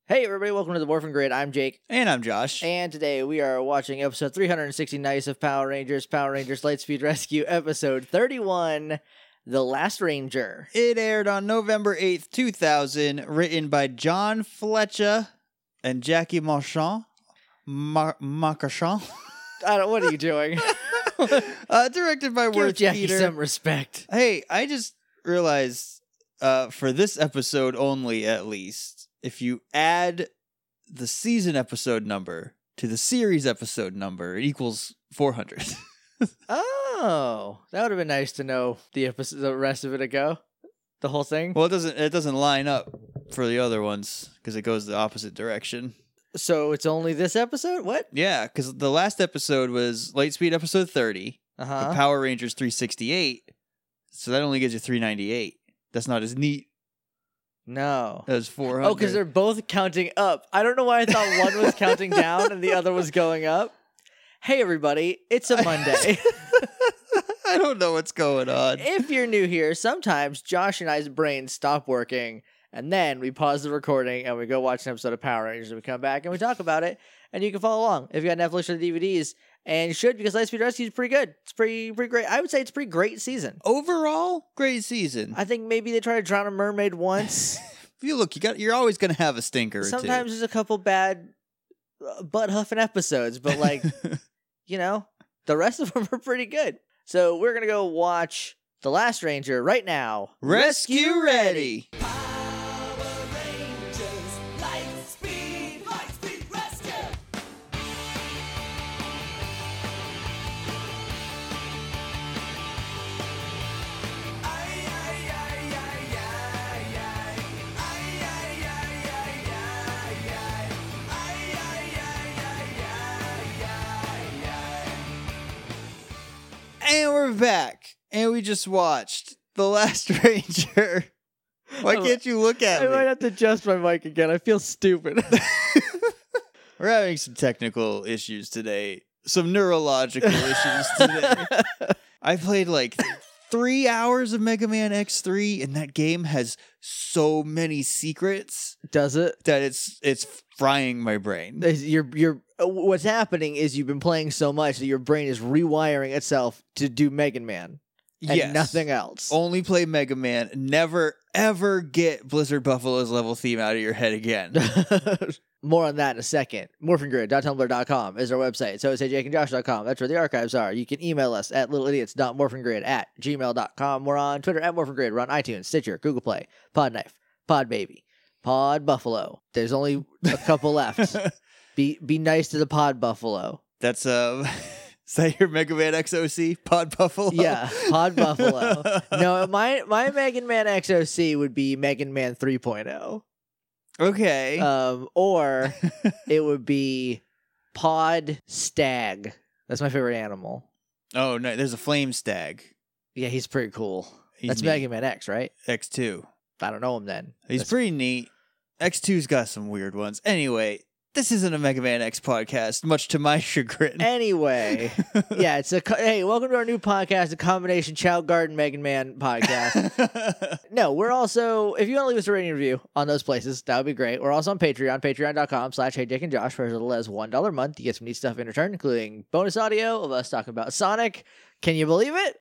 Hey everybody, welcome to the Morphin Grid. I'm Jake. And I'm Josh. And today we are watching episode 369 of Power Rangers Lightspeed Rescue, episode 31, The Last Ranger. It aired on November 8th, 2000, written by John Fletcher and Jackie Marchand. Marchand? What are you doing? Directed by Give Worth Jackie Peter. some respect. Hey, I just realized for this episode only, at least, if you add the season episode number to the series episode number, it equals 400. Oh, that would have been nice to know the rest of it ago. The whole thing. Well, it doesn't line up for the other ones because it goes the opposite direction. So it's only this episode? What? Yeah, because the last episode was Lightspeed episode 30, the Power Rangers 368, so that only gives you 398. That's not as neat. No. That was 400. Oh, because they're both counting up. I don't know why I thought one was counting down and the other was going up. Hey, everybody. It's a Monday. I don't know what's going on. If you're new here, sometimes Josh and I's brains stop working, and then we pause the recording and we go watch an episode of Power Rangers, and we come back and we talk about it, and you can follow along if you got Netflix or the DVDs. And you should, because Lightspeed Rescue is pretty good. It's pretty great. I would say it's a pretty great season. Overall, great season. I think maybe they tried to drown a mermaid once. If you look, you're always going to have a stinker or Sometimes two. there's a couple bad butt huffing episodes, but the rest of them are pretty good. So we're going to go watch The Last Ranger right now. Rescue ready. And we're back. And we just watched The Last Ranger. Why can't you look at I me? might have to adjust my mic again. I feel stupid. We're having some technical issues today. Some neurological issues today. I played like 3 hours of Mega Man X3, and that game has so many secrets. Does it? That it's frying my brain. You're what's happening is you've been playing so much that your brain is rewiring itself to do Mega Man. And Yes. nothing else. Only play Mega Man. Never, ever get Blizzard Buffalo's level theme out of your head again. More on that in a second. Morphingrid.tumblr.com is our website. So is jakeandjosh.com. That's where the archives are. You can email us at littleidiots.morphingrid@gmail.com. We're on Twitter at morphingrid. We're on iTunes, Stitcher, Google Play, Podknife, Podbaby, Pod Buffalo. There's only a couple left. Be nice to the Pod Buffalo. That's is that your Mega Man XOC? Pod Buffalo? Yeah, Pod Buffalo. No, my Mega Man XOC would be Mega Man 3.0. Okay. Or it would be Pod Stag. That's my favorite animal. Oh, no, there's a Flame Stag. Yeah, he's pretty cool. That's neat. Mega Man X, right? X2. I don't know him then. He's pretty neat. X2's got some weird ones. Anyway, this isn't a Mega Man X podcast, much to my chagrin. Anyway, yeah, hey, welcome to our new podcast, a combination Child Garden Mega Man podcast. No, we're also, if you want to leave us a rating review on those places, that would be great. We're also on Patreon, patreon.com/HeyJakeandJosh for as little as $1 a month. You get some neat stuff in return, including bonus audio of us talking about Sonic. Can you believe it?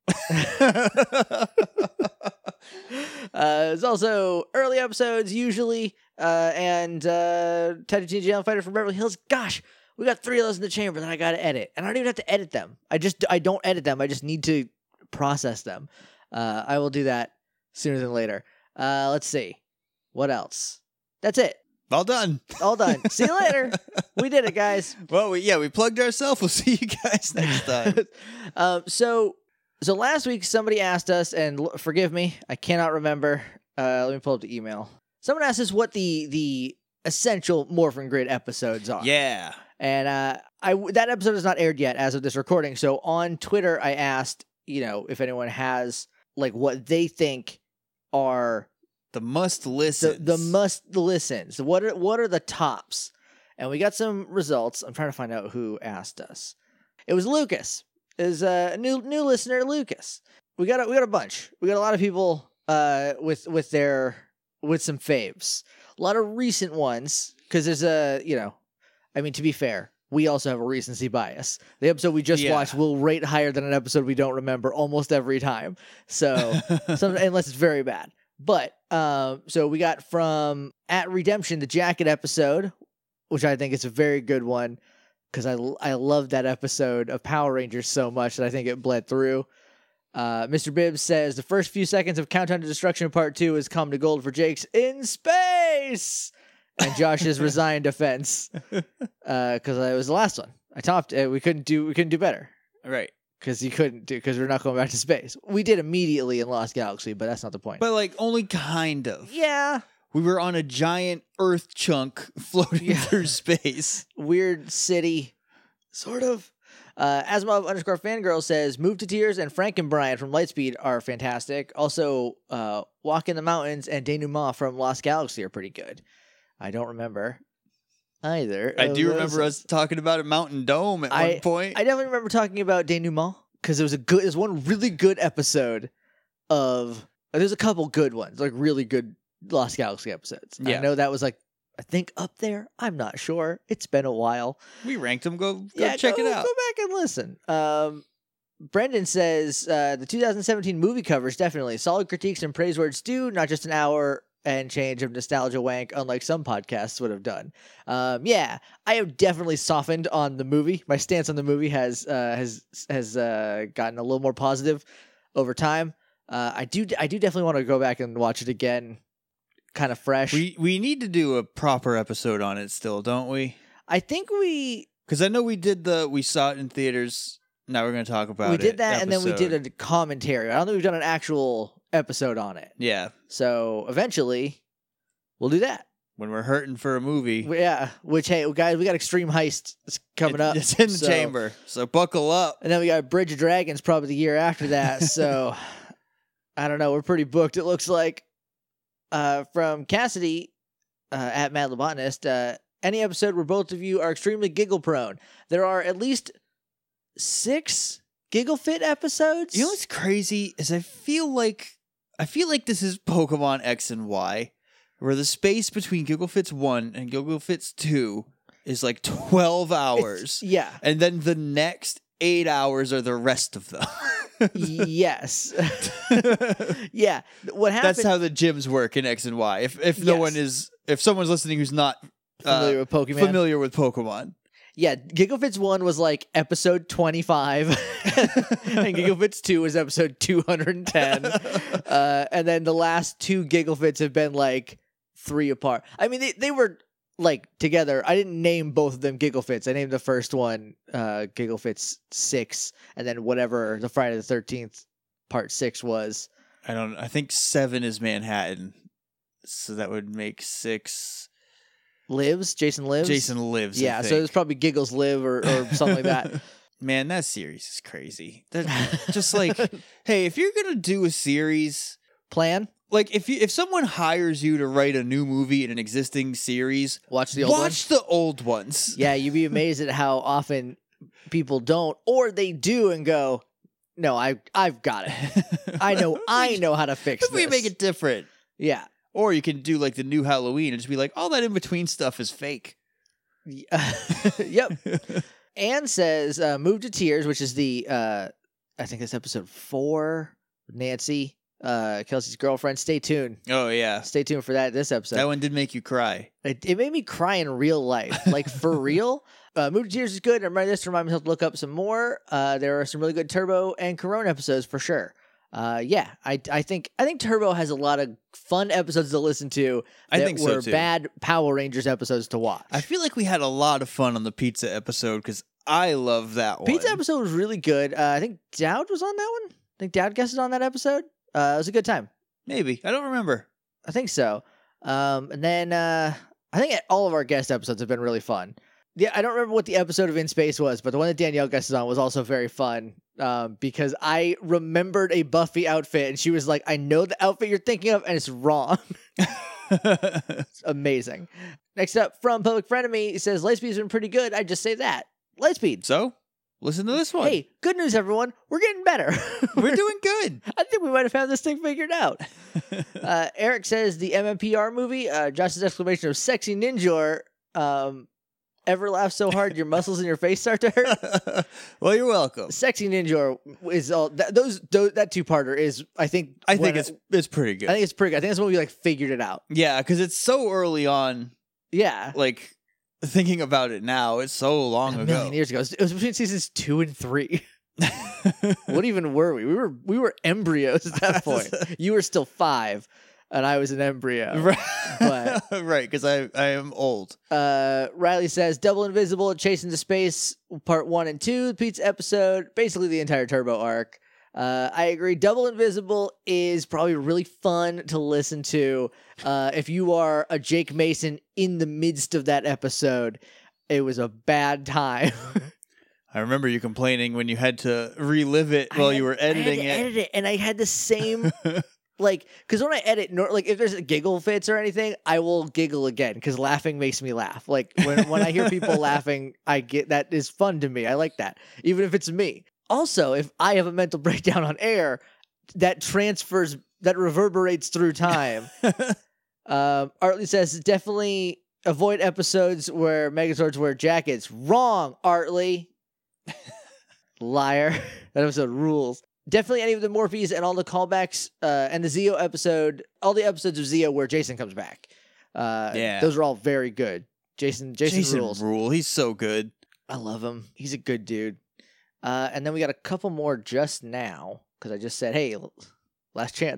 There's also early episodes, usually, and Teddy Teen Jail Fighter from Beverly Hills. Gosh, we got 3 of those in the chamber that I got to edit. And I don't even have to edit them. I don't edit them. I just need to process them. I will do that sooner than later. Let's see. What else? That's it. All done. All done. See you later. We did it, guys. Well, we plugged ourselves. We'll see you guys next time. So last week somebody asked us, and forgive me, I cannot remember. Let me pull up the email. Someone asked us what the essential Morphin Grid episodes are. Yeah. And that episode is not aired yet as of this recording. So on Twitter, I asked, if anyone has like what they think are the must listens. The must listens. What are the tops? And we got some results. I'm trying to find out who asked us. It was Lucas. It was a new listener, Lucas. We got a bunch. We got a lot of people with some faves. A lot of recent ones. because there's I mean, to be fair, we also have a recency bias. The episode we just watched will rate higher than an episode we don't remember almost every time. So, unless it's very bad. But, so we got from At Redemption, the Jacket episode, which I think is a very good one, because I love that episode of Power Rangers so much that I think it bled through. Mr. Bibbs says, the first few seconds of Countdown to Destruction Part 2 is come to gold for Jake's In Space! And Josh's resigned offense, because it was the last one. I topped it. We couldn't do better. Right. Because we're not going back to space. We did immediately in Lost Galaxy, but that's not the point. But like only kind of. Yeah. We were on a giant Earth chunk floating through space. Weird city, sort of. Asimov_fangirl says, Move to Tears and Frankenbryan from Lightspeed are fantastic. Also, Walk in the Mountains and Denouement from Lost Galaxy are pretty good. I don't remember either. I do remember us talking about a Mountain Dome at one point. I definitely remember talking about Denouement because it was one really good episode of. There's a couple good ones, like really good Lost Galaxy episodes. Yeah. I know that was like, I think up there. I'm not sure. It's been a while. We ranked them. Go check it out. Go back and listen. Brendan says the 2017 movie covers definitely solid critiques and praise where it's due, not just an hour and change of nostalgia wank, unlike some podcasts would have done. I have definitely softened on the movie. My stance on the movie has gotten a little more positive over time. I do definitely want to go back and watch it again, kind of fresh. We need to do a proper episode on it still, don't we? I think because I know we saw it in theaters. Now we're going to talk about it. We did that, and then we did a commentary. I don't think we've done an actual episode on it. Yeah. So eventually, we'll do that. When we're hurting for a movie. Yeah. Which, hey, guys, we got Extreme Heist coming up. It's in the chamber, so buckle up. And then we got Bridge of Dragons probably the year after that. So, I don't know. We're pretty booked, it looks like. From Cassidy, at Mad Lobotanist, any episode where both of you are extremely giggle prone. There are at least 6 Giggle Fit episodes. You know what's crazy is I feel like this is Pokemon X and Y, where the space between Giggle Fits 1 and Giggle Fits 2 is like 12 hours. Yeah. And then the next 8 hours are the rest of them. Yes. Yeah. What happened? That's how the gyms work in X and Y. If someone's listening who's not familiar with Pokemon. Yeah, Giggle Fits 1 was like episode 25, and Giggle Fits 2 was episode 210. And then the last 2 Giggle Fits have been like 3 apart. I mean, they were like together. I didn't name both of them Giggle Fits. I named the first one Giggle Fits 6, and then whatever the Friday the 13th part 6 was. I think 7 is Manhattan, so that would make 6. Jason Lives? Jason Lives, yeah, so it's probably Giggles Live or something like that. Man, that series is crazy. Just like, hey, if you're going to do a series... Plan? Like, if someone hires you to write a new movie in an existing series... Watch the old ones. Yeah, you'd be amazed at how often people don't, or they do and go, no, I've got it. I know how to fix this. We make it different. Yeah. Or you can do like the new Halloween and just be like, all that in between stuff is fake. Yep. Anne says, Move to Tears, which is the, I think that's episode 4, Nancy, Kelsey's girlfriend. Stay tuned. Oh, yeah. Stay tuned for this episode. That one did make you cry. It made me cry in real life. Like, for real. Move to Tears is good. I remember this to remind myself to look up some more. There are some really good Turbo and Corona episodes for sure. I think Turbo has a lot of fun episodes to listen to that were bad Power Rangers episodes to watch. I feel like we had a lot of fun on the pizza episode because I love that one. Pizza episode was really good. I think Dowd was on that one. I think Dowd guested on that episode. It was a good time. Maybe. I don't remember. I think so. And then I think all of our guest episodes have been really fun. Yeah, I don't remember what the episode of In Space was, but the one that Danielle guested on was also very fun. Because I remembered a Buffy outfit, and she was like, I know the outfit you're thinking of, and it's wrong. It's amazing. Next up, from Public Frenemy, he says, Lightspeed's been pretty good. I'd just say that. Lightspeed. So, listen to this one. Hey, good news, everyone. We're getting better. We're doing good. I think we might have had this thing figured out. Eric says, the MMPR movie, Josh's exclamation of sexy ninja Ever laugh so hard your muscles in your face start to hurt? Well, you're welcome. Sexy Ninja is all that two-parter is I think it's pretty good. I think it's pretty good. I think that's when we like figured it out. Yeah, because it's so early on. Yeah. Like thinking about it now, it's so long a ago. million years ago. It was between seasons 2 and 3. What even were we? We were embryos at that point. You were still 5. And I was an embryo. Right. But right, because I am old. Riley says Double Invisible, Chase into Space, part 1 and 2, the pizza episode, basically the entire Turbo arc. I agree. Double Invisible is probably really fun to listen to. If you are a Jake Mason in the midst of that episode, it was a bad time. I remember you complaining when you had to relive it while you were editing it. Edit it, and I had the same... Like, because when I edit, like, if there's a giggle fits or anything, I will giggle again because laughing makes me laugh. Like, when I hear people laughing, I get that is fun to me. I like that, even if it's me. Also, if I have a mental breakdown on air, that reverberates through time. Artley says definitely avoid episodes where Megazords wear jackets. Wrong, Artley. Liar. That episode rules. Definitely any of the Morphes and all the callbacks and the Zeo episode, all the episodes of Zeo where Jason comes back. Yeah. Those are all very good. Jason rules. He's so good. I love him. He's a good dude. And then we got a couple more just now because I just said, hey, last chance.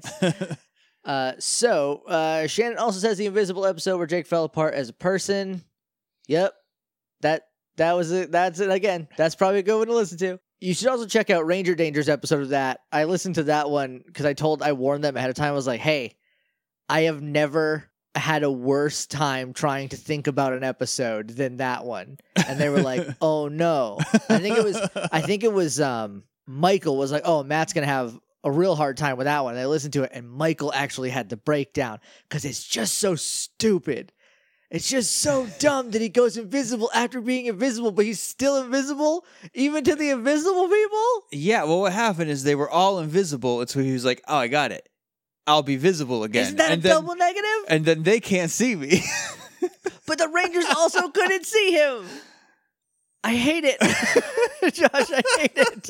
So Shannon also says the Invisible episode where Jake fell apart as a person. Yep. That was it. That's it again. That's probably a good one to listen to. You should also check out Ranger Danger's episode of that. I listened to that one because I warned them ahead of time. I was like, hey, I have never had a worse time trying to think about an episode than that one. And they were like, oh no. I think it was Michael was like, oh, Matt's going to have a real hard time with that one. And I listened to it and Michael actually had the breakdown because it's just so stupid. It's just so dumb that he goes invisible after being invisible, but he's still invisible, even to the invisible people? Yeah, well, what happened is they were all invisible, and so he was like, oh, I got it. I'll be visible again. Isn't that a double negative? And then they can't see me. But the Rangers also couldn't see him. I hate it. Josh, I hate it.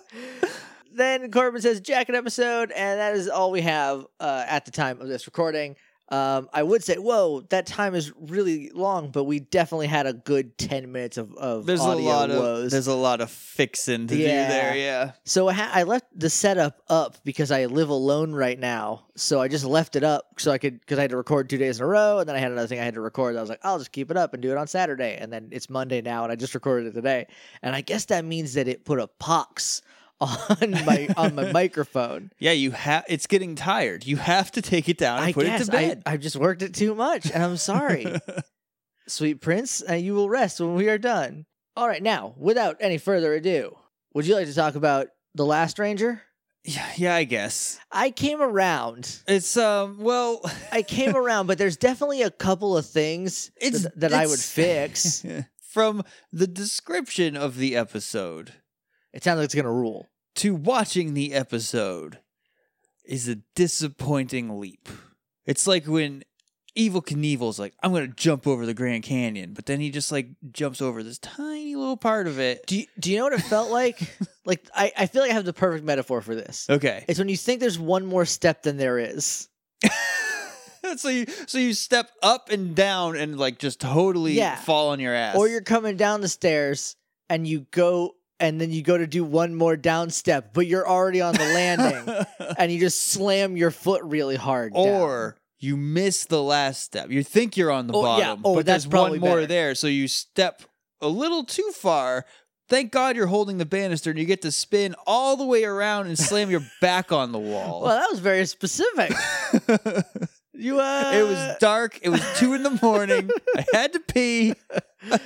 Then Corbin says, jacket episode, and that is all we have at the time of this recording. I would say, whoa, that time is really long, but we definitely had a good 10 minutes of there's audio woes. There's a lot of fixing to do there, yeah. So I left the setup up because I live alone right now, so I just left it up so I could, because I had to record 2 days in a row, and then I had another thing I had to record. I was like, I'll just keep it up and do it on Saturday, and then it's Monday now, and I just recorded it today. And I guess that means that it put a pox on my microphone. Yeah, it's getting tired. You have to take it down and put it to bed. I just worked it too much, and I'm sorry. Sweet Prince, you will rest when we are done. All right, now, without any further ado, would you like to talk about The Last Ranger? Yeah, I guess. I came around. It's, well... I came around, but there's definitely a couple of things that I would fix. From the description of the episode... It sounds like it's going to rule. To watching the episode is a disappointing leap. It's like when Evel Knievel's like, I'm going to jump over the Grand Canyon, but then he just like jumps over this tiny little part of it. Do you know what it felt like? Like, I feel like I have the perfect metaphor for this. Okay. It's when you think there's one more step than there is. So you step up and down and like just totally fall on your ass. Or you're coming down the stairs and you go... And then you go to do one more down step, but you're already on the landing, and you just slam your foot really hard. Or you miss the last step. You think you're on the bottom, but that's there's one more better. there, so you step a little too far. Thank God you're holding the banister, and you get to spin all the way around and slam your back on the wall. Well, that was very specific. It was dark. It was 2 a.m. I had to pee. And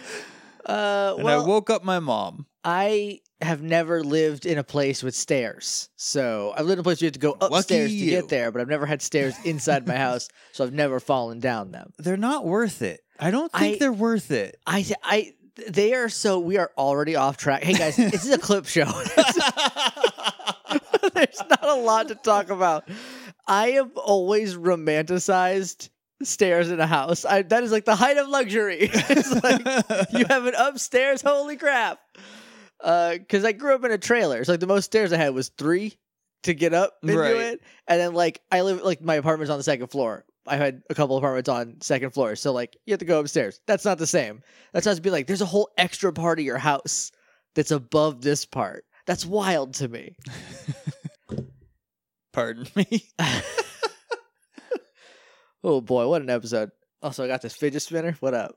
I woke up my mom. I have never lived in a place with stairs. So I've lived in a place where you have to go upstairs to get there, but I've never had stairs inside my house, so I've never fallen down them. They're not worth it. I don't think they're worth it. They are so... We are already off track. Hey, guys, this is a clip show. There's not a lot to talk about. I have always romanticized stairs in a house. That is like the height of luxury. It's like you have an upstairs. Holy crap! Because I grew up in a trailer. It's like the most stairs I had was 3 to get up into Right. it, and then like I live like my apartment's on the second floor. I had a couple apartments on second floor, so like you have to go upstairs. That's not the same. That sounds to be like there's a whole extra part of your house that's above this part. That's wild to me. Pardon me. Oh boy, what an episode! Also, I got this fidget spinner. What up?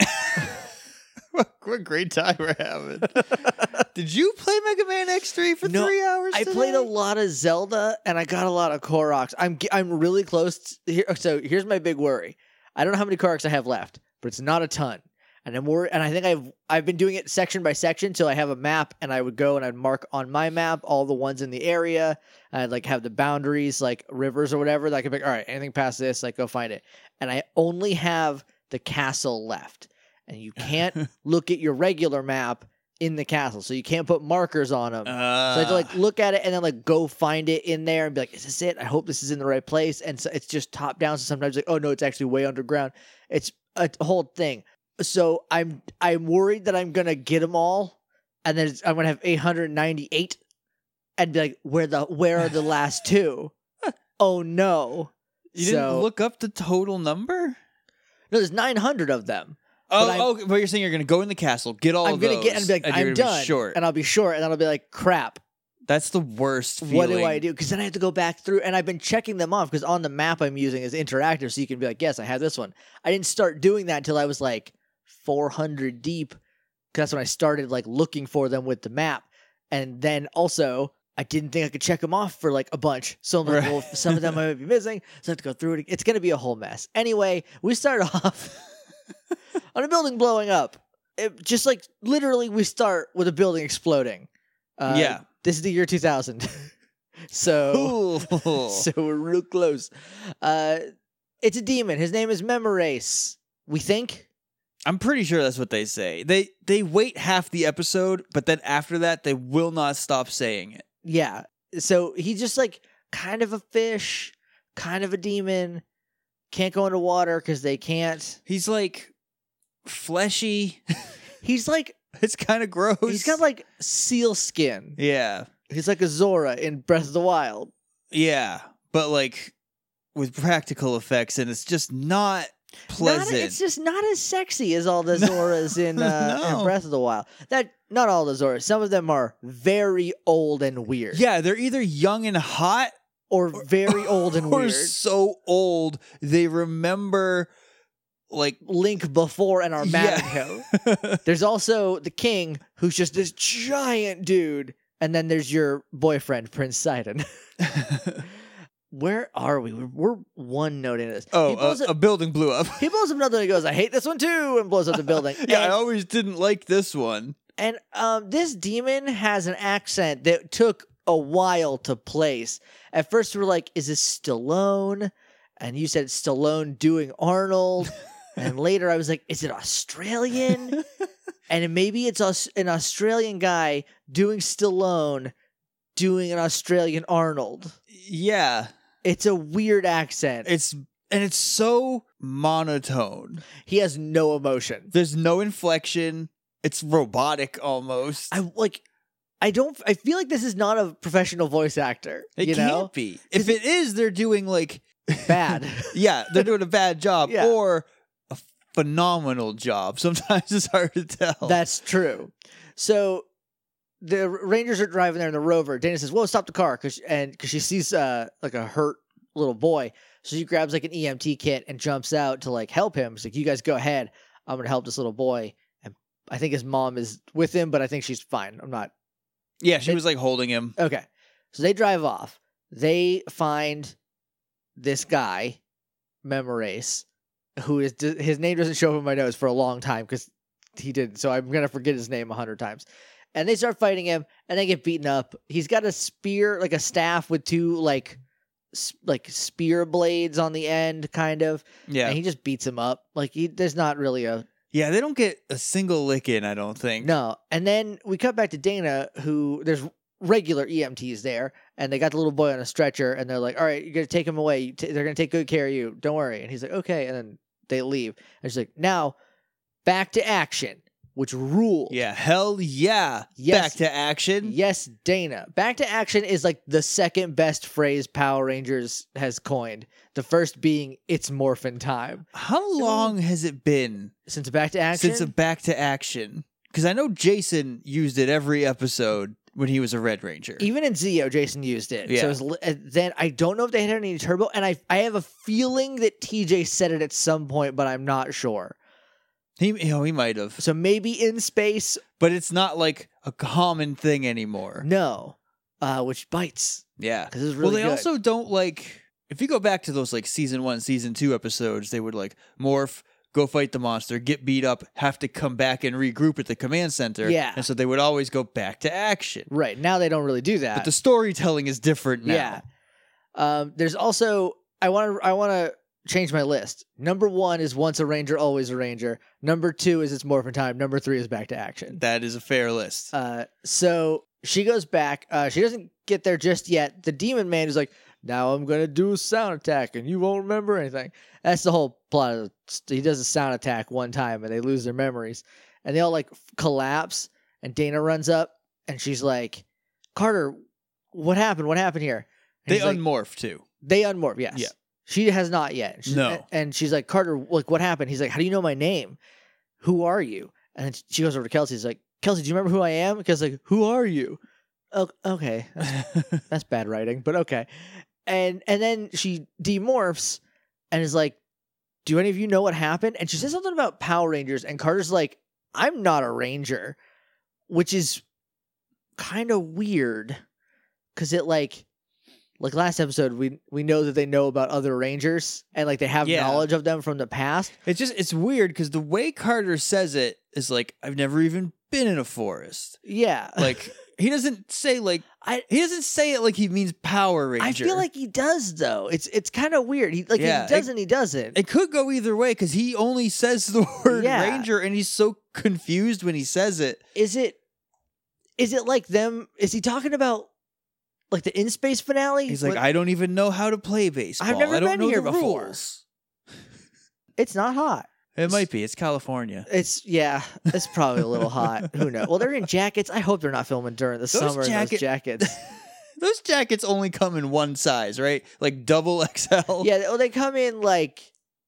What a great time we're having. Did you play Mega Man X3 for No, 3 hours I today? played a lot of Zelda and I got a lot of Koroks. I'm really close here. So here's my big worry. I don't know how many Koroks I have left, but it's not a ton. And I'm worried. And I think I've been doing it section by section till I have a map, and I would go and I'd mark on my map all the ones in the area. I'd like have the boundaries, like rivers or whatever. That I could be like, all right, anything past this, like go find it. And I only have the castle left, and you can't look at your regular map in the castle, so you can't put markers on them. So I had to like look at it and then like go find it in there and be like, is this it? I hope this is in the right place. And so it's just top down. So sometimes like, oh no, it's actually way underground. It's a whole thing. So I'm worried that I'm gonna get them all, and then I'm gonna have 898, and be like, where are the last 2? Oh no! You didn't look up the total number? No, there's 900 of them. But you're saying you're going to go in the castle, get all I'm of those, gonna get and be like, and I'm you're done, gonna be short. and I'll be short, and then I'll be like, crap. That's the worst feeling. What do I do? Because then I have to go back through, and I've been checking them off because on the map I'm using is interactive, so you can be like, yes, I have this one. I didn't start doing that until I was like 400 deep, because that's when I started like looking for them with the map. And then also I didn't think I could check them off for like a bunch, so I'm like, well, some of them I might be missing, so I have to go through it. It's gonna be a whole mess. Anyway, we start off on a building blowing up. It just like literally we start with a building exploding. Yeah. This is the year 2000. So we're real close. It's a demon. His name is Memorace. We think. I'm pretty sure that's what they say. They wait half the episode, but then after that, they will not stop saying it. Yeah. So he's just like kind of a fish, kind of a demon. Can't go into water because they can't. He's like fleshy. He's like, It's kind of gross. he's got like seal skin. Yeah. He's like a Zora in Breath of the Wild. Yeah. But like with practical effects, and it's just not pleasant. It's just not as sexy as all the Zoras in No. Breath of the Wild. Not all the Zoras. Some of them are very old and weird. Yeah, they're either young and hot Or very old and or weird. so old they remember like Link before and Armadico. There's also the king, who's just this giant dude. And then there's your boyfriend, Prince Sidon. Where are we? We're one note into this. He blows a building blew up. He blows up another one and goes, I hate this one too, and blows up the building. Yeah, I always didn't like this one. And this demon has an accent that took a while to place. At first, we were like, is this Stallone? And you said Stallone doing Arnold. And later, I was like, is it Australian? And maybe it's an Australian guy doing Stallone doing an Australian Arnold. Yeah. It's a weird accent. It's so monotone. He has no emotion. There's no inflection. It's robotic almost. I feel like this is not a professional voice actor. It you can't know? be. If it is, they're doing like Bad. Yeah, they're doing a bad job Yeah. or a phenomenal job. Sometimes it's hard to tell. That's true. So the Rangers are driving there in the Rover. Dana says, "Whoa, stop the car!" Because she sees like a hurt little boy. So she grabs like an EMT kit and jumps out to like help him. She's like, "You guys go ahead. I'm gonna help this little boy." And I think his mom is with him, but I think she's fine. I'm not. Yeah, she was like holding him. Okay. So they drive off. They find this guy, Memorace, who is his name doesn't show up in my notes for a long time because he didn't. So I'm gonna forget his name 100 times. And they start fighting him, and they get beaten up. He's got a spear, like a staff with two like spear blades on the end, kind of. Yeah. And he just beats him up. Like there's not really a Yeah, they don't get a single lick in, I don't think. no. And then we cut back to Dana, who there's regular EMTs there, and they got the little boy on a stretcher, and they're like, all right, you're going to take him away. They're going to take good care of you. Don't worry. And he's like, okay. And then they leave. And she's like, now back to action, which ruled. Yeah, hell yeah. Yes. Back to action. Yes, Dana. Back to action is like the second best phrase Power Rangers has coined. The first being, it's morphin' time. How long has it been Since Back to Action? since a back to action? Because I know Jason used it every episode when he was a Red Ranger. Even in Zeo, Jason used it. Yeah. So then I don't know if they had any turbo, and I have a feeling that TJ said it at some point, but I'm not sure. He might have. So maybe in space. But it's not like a common thing anymore. No. Which bites. Yeah. 'Cause it's really they good. also don't like, if you go back to those like season 1, season 2 episodes, they would like morph, go fight the monster, get beat up, have to come back and regroup at the command center. Yeah. And so they would always go back to action. Right. Now they don't really do that. But the storytelling is different now. Yeah. There's also I want to change my list. Number 1 is once a Ranger, always a Ranger. Number 2 is it's morphin' time. Number 3 is back to action. That is a fair list. So she goes back. She doesn't get there just yet. The Demon Man is like, now I'm going to do a sound attack and you won't remember anything. That's the whole plot. He does a sound attack one time and they lose their memories. And they all like collapse. And Dana runs up and she's like, Carter, what happened? What happened here? And They he's like, unmorph too. they unmorph, yes. Yeah. She has not yet. No. And she's like, Carter, like, what happened? He's like, how do you know my name? Who are you? And then she goes over to Kelsey. She's like, Kelsey, do you remember who I am? Because like, who are you? Oh, okay. That's bad writing, but okay. And then she demorphs and is like, do any of you know what happened? And she says something about Power Rangers, and Carter's like, I'm not a Ranger, which is kind of weird because it like last episode, we know that they know about other Rangers and like they have Yeah. knowledge of them from the past. It's weird because the way Carter says it is like, I've never even been in a forest. Yeah. Like, he doesn't say like, he doesn't say it like he means Power Ranger. I feel like he does though. It's kind of weird. He like Yeah, if he doesn't, he doesn't. it could go either way because he only says the word Yeah. Ranger and he's so confused when he says it. Is it like them? Is he talking about like the in space finale? He's like, What- I don't even know how to play baseball. I've never I don't been know here the before." rules. it's not hot. It might be. It's California. It's probably a little hot. Who knows? Well, they're in jackets. I hope they're not filming during the summer in those jackets. Those jackets only come in one size, right? Like double XL. Yeah, well, they come in like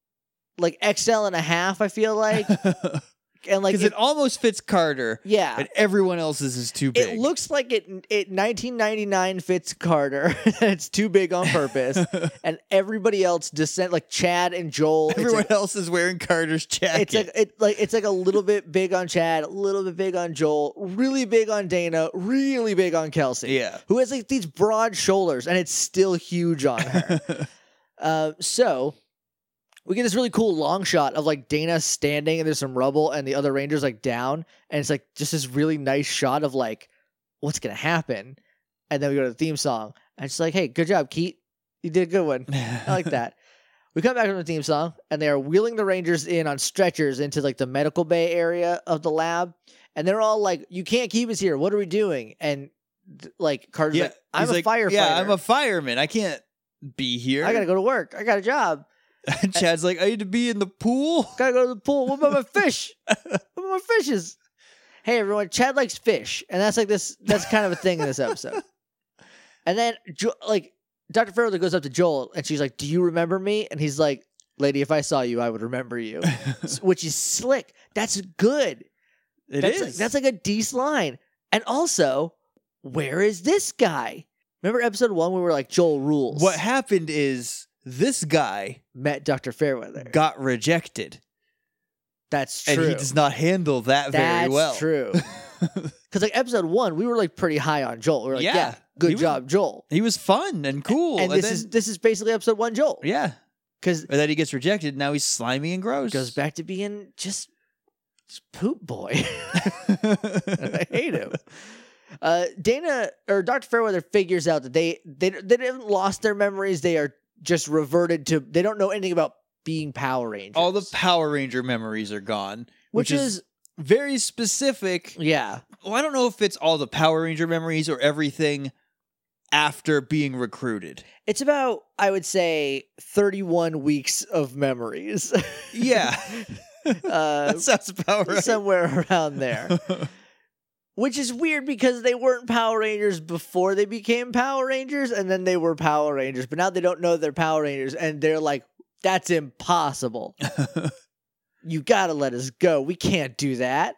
XL and a half. I feel like, and like Because it almost fits Carter. yeah. And everyone else's is too big. It looks like it 1999 fits Carter. It's too big on purpose, and everybody else like Chad and Joel. Everyone else is wearing Carter's jacket. It's like a little bit big on Chad, a little bit big on Joel, really big on Dana, really big on Kelsey. Yeah. Who has like these broad shoulders, and it's still huge on her. So we get this really cool long shot of like Dana standing and there's some rubble and the other Rangers like down. And it's like just this really nice shot of like, what's going to happen? And then we go to the theme song. And it's like, hey, good job, Keith. You did a good one. I like that. We come back from the theme song and they are wheeling the Rangers in on stretchers into like the medical bay area of the lab. And they're all like, you can't keep us here. What are we doing? And like Carter's like, I'm He's a firefighter. Yeah, I'm a fireman. I can't be here. I got to go to work. I got a job. And Chad's like, I need to be in the pool. Gotta go to the pool. What about my fish? What about my fishes? Hey everyone, Chad likes fish, and that's like this. That's kind of a thing in this episode. And then like Dr. Farrell goes up to Joel, and she's like, "Do you remember me?" And he's like, "Lady, if I saw you, I would remember you," which is slick. That's good. That's like a decent line. And also, where is this guy? Remember episode 1 we were like, Joel rules. What happened is this guy met Dr. Fairweather. got rejected. That's true. And he does not handle that very well. That's true. Because like episode 1, we were like pretty high on Joel. We were like, Yeah. yeah, good He was- job, Joel. He was fun and cool. And this is basically episode 1 Joel. Yeah. Because And then he gets rejected. Now he's slimy and gross. goes back to being just poop boy. I hate him. Dana or Dr. Fairweather figures out that they haven't lost their memories. They are just reverted to. They don't know anything about being Power Rangers. All the Power Ranger memories are gone. which is very specific. Yeah. Well, I don't know if it's all the Power Ranger memories or everything after being recruited. It's about, I would say, 31 weeks of memories. Yeah. That sounds about right. Somewhere around there. Which is weird because they weren't Power Rangers before they became Power Rangers, and then they were Power Rangers, but now they don't know they're Power Rangers, and they're like, that's impossible. You gotta let us go. We can't do that.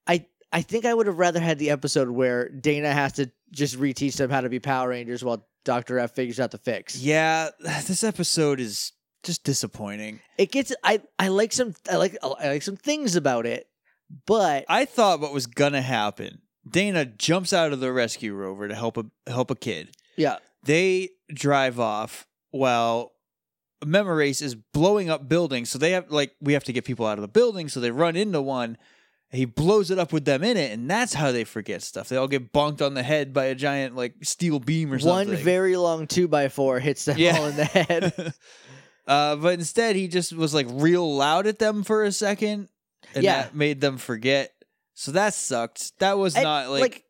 I think I would have rather had the episode where Dana has to just reteach them how to be Power Rangers while Dr. F figures out the fix. Yeah, this episode is just disappointing. It gets I like some things about it, but I thought what was gonna happen. Dana jumps out of the rescue rover to help a kid. Yeah. They drive off while Memorace is blowing up buildings. So we have to get people out of the building, so they run into one. He blows it up with them in it, and that's how they forget stuff. They all get bonked on the head by a giant steel beam or something. One very long 2x4 hits them all in the head. But instead, he just was real loud at them for a second, and that made them forget. So that sucked. That was not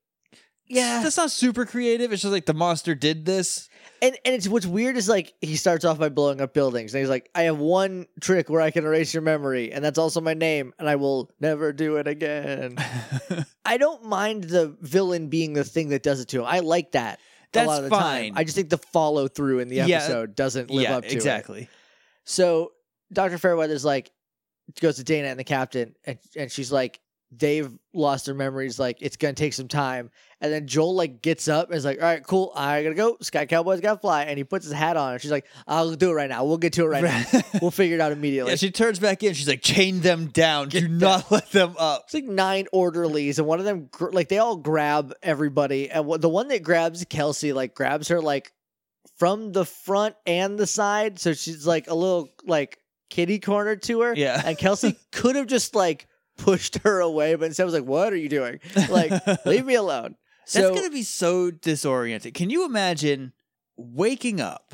that's not super creative. It's just the monster did this. And it's what's weird is he starts off by blowing up buildings, and he's like, I have one trick where I can erase your memory, and that's also my name, and I will never do it again. I don't mind the villain being the thing that does it to him. I like that. That's a lot of the fine. time. I just think the follow through in the episode doesn't live up to exactly. it. So Dr. Fairweather's goes to Dana and the captain, and she's like, they've lost their memories. It's going to take some time. And then Joel gets up and is like, all right, cool. I got to go. Sky Cowboy's got to fly. And he puts his hat on. And she's like, I'll do it right now. We'll get to it right now. We'll figure it out immediately. Yeah, she turns back in. She's like, chain them down. Do not let them up. It's 9 orderlies. And one of them, they all grab everybody. And the one that grabs Kelsey, grabs her, from the front and the side. So she's a little, kitty corner to her. Yeah. And Kelsey could have just, pushed her away, but instead was like, what are you doing? Leave me alone. That's going to be so disorienting. Can you imagine waking up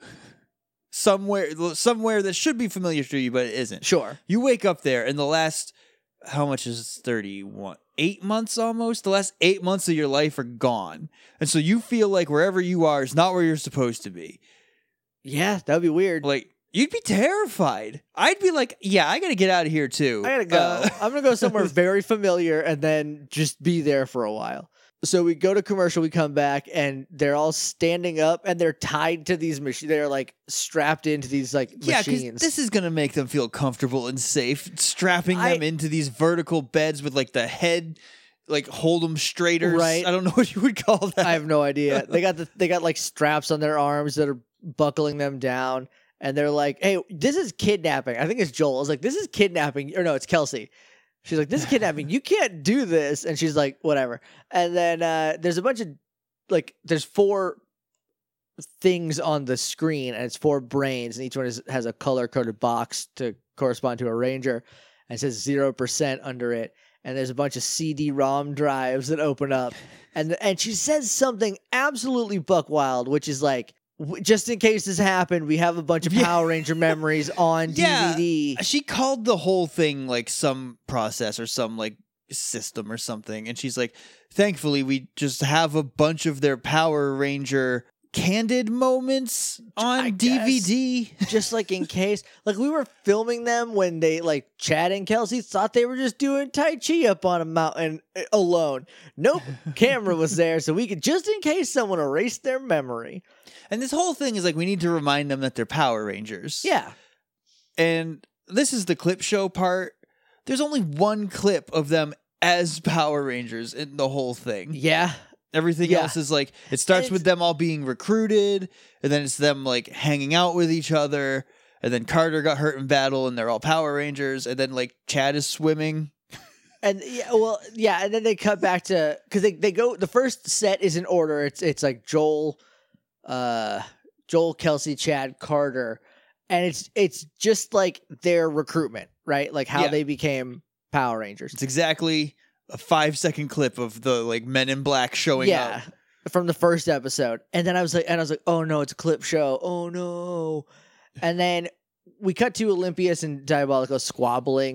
somewhere that should be familiar to you, but it isn't? Sure. You wake up there, and the last, how much is 31? 8 months almost? The last 8 months of your life are gone. And so you feel like wherever you are is not where you're supposed to be. Yeah, that would be weird. You'd be terrified. I'd be like, yeah, I got to get out of here too. I got to go. I'm going to go somewhere very familiar and then just be there for a while. So we go to commercial, we come back, and they're all standing up, and they're tied to these machines. They're strapped into these machines. Yeah, because this is going to make them feel comfortable and safe. Strapping them into these vertical beds with the head, hold them straighters. Right. I don't know what you would call that. I have no idea. They got straps on their arms that are buckling them down. And they're like, hey, this is kidnapping. I think it's Joel. I was like, this is kidnapping. Or no, it's Kelsey. She's like, this is kidnapping. You can't do this. And she's like, whatever. And then there's a bunch of, there's 4 things on the screen, and it's 4 brains, and each one has a color-coded box to correspond to a ranger. And it says 0% under it. And there's a bunch of CD-ROM drives that open up. And she says something absolutely buck wild, which is just in case this happened, we have a bunch of Power Ranger memories on DVD. She called the whole thing some process or some system or something. And she's like, thankfully, we just have a bunch of their Power Ranger candid moments on DVD. Just in case. We were filming them when they, Chad and Kelsey thought they were just doing Tai Chi up on a mountain alone. Nope. Camera was there, so we could, just in case someone erased their memory. And this whole thing is we need to remind them that they're Power Rangers. Yeah. And this is the clip show part. There's only one clip of them as Power Rangers in the whole thing. Yeah. Everything else is it starts with them all being recruited, and then it's them hanging out with each other, and then Carter got hurt in battle, and they're all Power Rangers, and then Chad is swimming. And and then they cut back to, because they go, the first set is in order. It's Joel, Kelsey, Chad, Carter, and it's just their recruitment, right? How they became Power Rangers. It's exactly a 5-second clip of the Men in Black showing up from the first episode. And then I was like, oh no, it's a clip show. Oh no. And then we cut to Olympius and Diabolico squabbling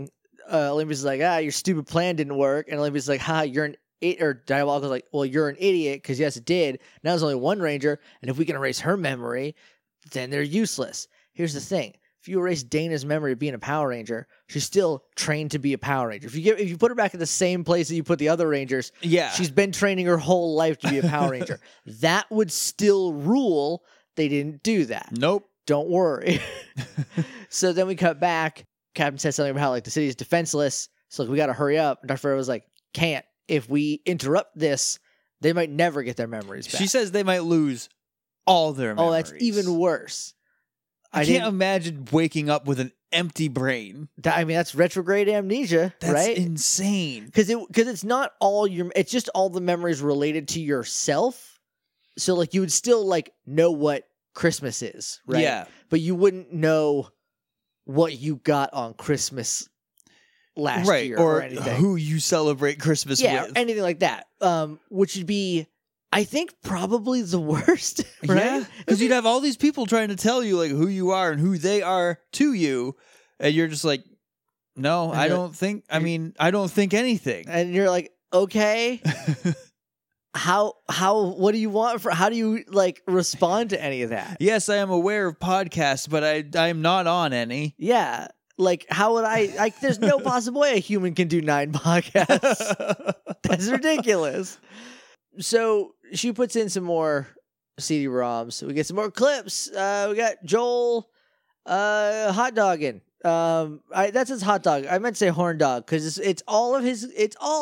Olympus is like, your stupid plan didn't work. And Olympus is like, you're an idiot. Or Diabolical's like, well, you're an idiot because yes, it did. Now there's only one Ranger. And if we can erase her memory, then they're useless. Here's the thing. If you erase Dana's memory of being a Power Ranger, she's still trained to be a Power Ranger. If you put her back in the same place that you put the other Rangers, she's been training her whole life to be a Power Ranger. That would still rule. They didn't do that. Nope. Don't worry. So then we cut back. Captain said something about how like the city is defenseless. So like, we got to hurry up. And Dr. Farrow was like, can't. If we interrupt this, they might never get their memories back. She says they might lose all their memories. Oh, that's even worse. I can't imagine waking up with an empty brain. That's retrograde amnesia, That's right? insane. Because it's not all it's just all the memories related to yourself. So like you would still like know what Christmas is, right? Yeah. But you wouldn't know what you got on Christmas last year or anything. Who you celebrate Christmas with. Yeah, anything like that. Which would be, I think, probably the worst, right? Yeah, because you'd have all these people trying to tell you like who you are and who they are to you, and you're just like, no, I don't think anything. And you're like, okay, what do you want how do you like respond to any of that? Yes, I am aware of podcasts, but I am not on any. Yeah. Like, how would there's no possible way a human can do 9 podcasts. That's ridiculous. So she puts in some more CD-ROMs. We get some more clips. We got Joel hot dogging. That's his hot dog. I meant to say horn dog because it's all of his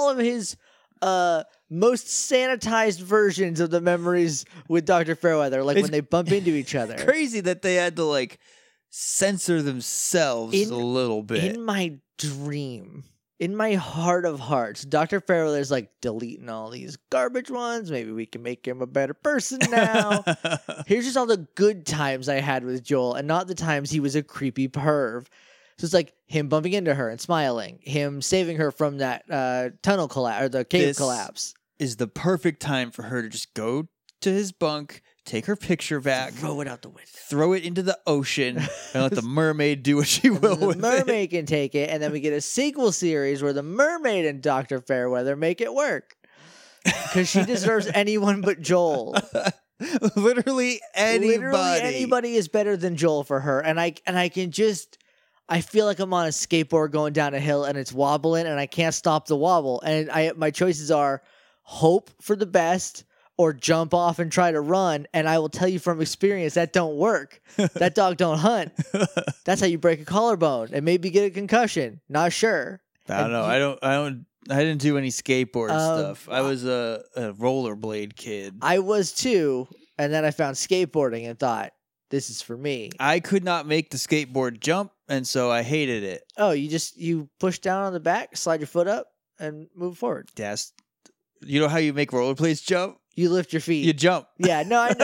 most sanitized versions of the memories with Dr. Fairweather, like when they bump into each other. Crazy that they had to like censor themselves a little bit. In my dream, in my heart of hearts, Dr. Fairweather's like deleting all these garbage ones. Maybe we can make him a better person now. Here's just all the good times I had with Joel and not the times he was a creepy perv. So it's like him bumping into her and smiling, him saving her from that tunnel collapse or the cave collapse. Is the perfect time for her to just go to his bunk, take her picture back, throw it out the window, throw it into the ocean, and let the mermaid do what she will with it. The mermaid can take it, and then we get a sequel series where the mermaid and Dr. Fairweather make it work. Because she deserves anyone but Joel. Literally anybody. Literally anybody is better than Joel for her. And I can just... I feel like I'm on a skateboard going down a hill and it's wobbling and I can't stop the wobble. And my choices are hope for the best or jump off and try to run. And I will tell you from experience that don't work. That dog don't hunt. That's how you break a collarbone and maybe get a concussion. Not sure. I don't know. I didn't do any skateboard stuff. I was a rollerblade kid. I was too. And then I found skateboarding and thought, this is for me. I could not make the skateboard jump, and so I hated it. Oh, you push down on the back, slide your foot up, and move forward. Yes. You know how you make rollerblades jump? You lift your feet. You jump. Yeah, no, I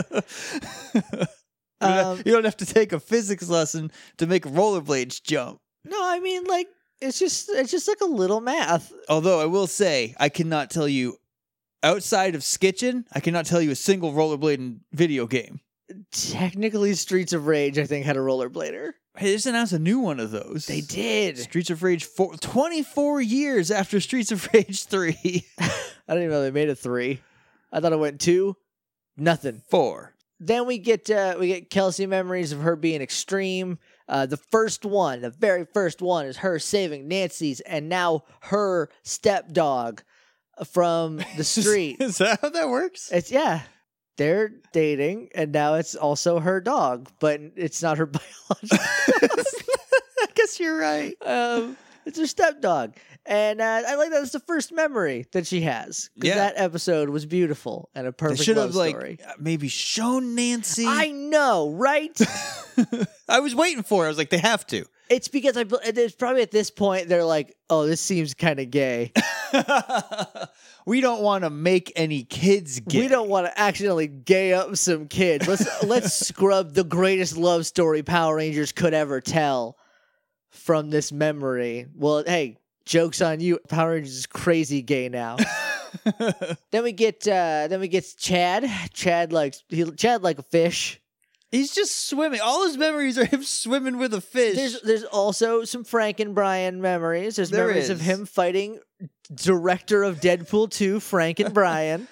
know. You don't have to take a physics lesson to make rollerblades jump. No, I mean, like, it's just like a little math. Although I will say, I cannot tell you, outside of Skitchin', I cannot tell you a single rollerblading video game. Technically, Streets of Rage, I think, had a rollerblader. Hey, they just announced a new one of those. They did. Streets of Rage 4, 24 years after Streets of Rage 3. I didn't even know they made a 3. I thought it went 2. Nothing. 4. Then we get Kelsey memories of her being extreme. The very first one is her saving Nancy's and now her stepdog from the street. Is that how that works? Yeah. They're dating, and now it's also her dog, but it's not her biological. I guess you're right. It's her stepdog, and I like that it's the first memory that she has. Because that episode was beautiful and a perfect love story. Maybe shown Nancy. I know, right? I was waiting for it. I was like, they have to. It's because it's probably at this point they're like, oh, this seems kind of gay. We don't want to make any kids gay. We don't want to accidentally gay up some kids. Let's scrub the greatest love story Power Rangers could ever tell from this memory. Well, hey, joke's on you. Power Rangers is crazy gay now. Then we get Chad. Chad like a fish. He's just swimming. All his memories are him swimming with a fish. There's also some Frank and Brian memories. There's There memories of is. him fighting director of Deadpool 2, Frank and Brian.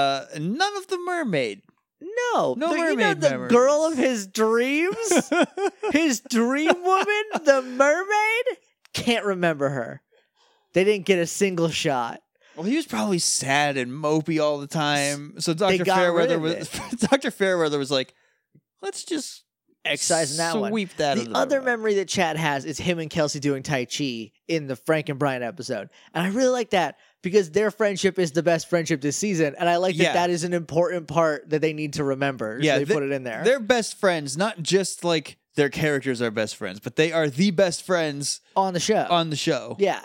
None of the mermaid. No, No you know mermaid the memories. girl of his dreams, his dream woman, the mermaid. Can't remember her. They didn't get a single shot. Well, he was probably sad and mopey all the time. So They Dr. got rid Fairweather of was Dr. Fairweather was like, let's just Excising that one. sweep that. The under other rug. memory that Chad has is him and Kelsey doing Tai Chi in the Frank and Brian episode. And I really like that because their friendship is the best friendship this season. And I like that Yeah. that is an important part that they need to remember. Yeah, So they put it in there. They're best friends, not just like their characters are best friends, but they are the best friends On the show. on the show. Yeah.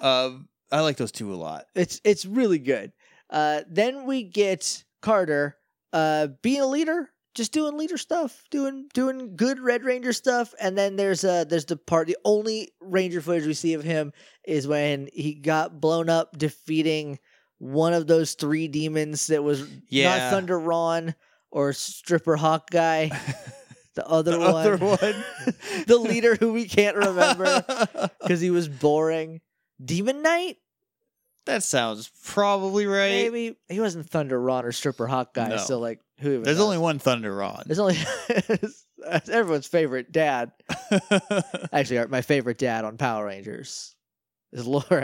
I like those two a lot. It's really good. Then we get Carter being a leader, just doing leader stuff, doing good Red Ranger stuff. And then there's the only Ranger footage we see of him is when he got blown up defeating one of those 3 demons that was Yeah. not Thunder Ron or Stripper Hawk guy. The other one. Other one. The leader who we can't remember because he was boring. Demon Knight? That sounds probably right. Maybe he wasn't Thunder Ron or Stripper Hawk guy. No. So like, who? Even There's knows? only one Thunder Ron. There's only everyone's favorite dad. Actually, my favorite dad on Power Rangers is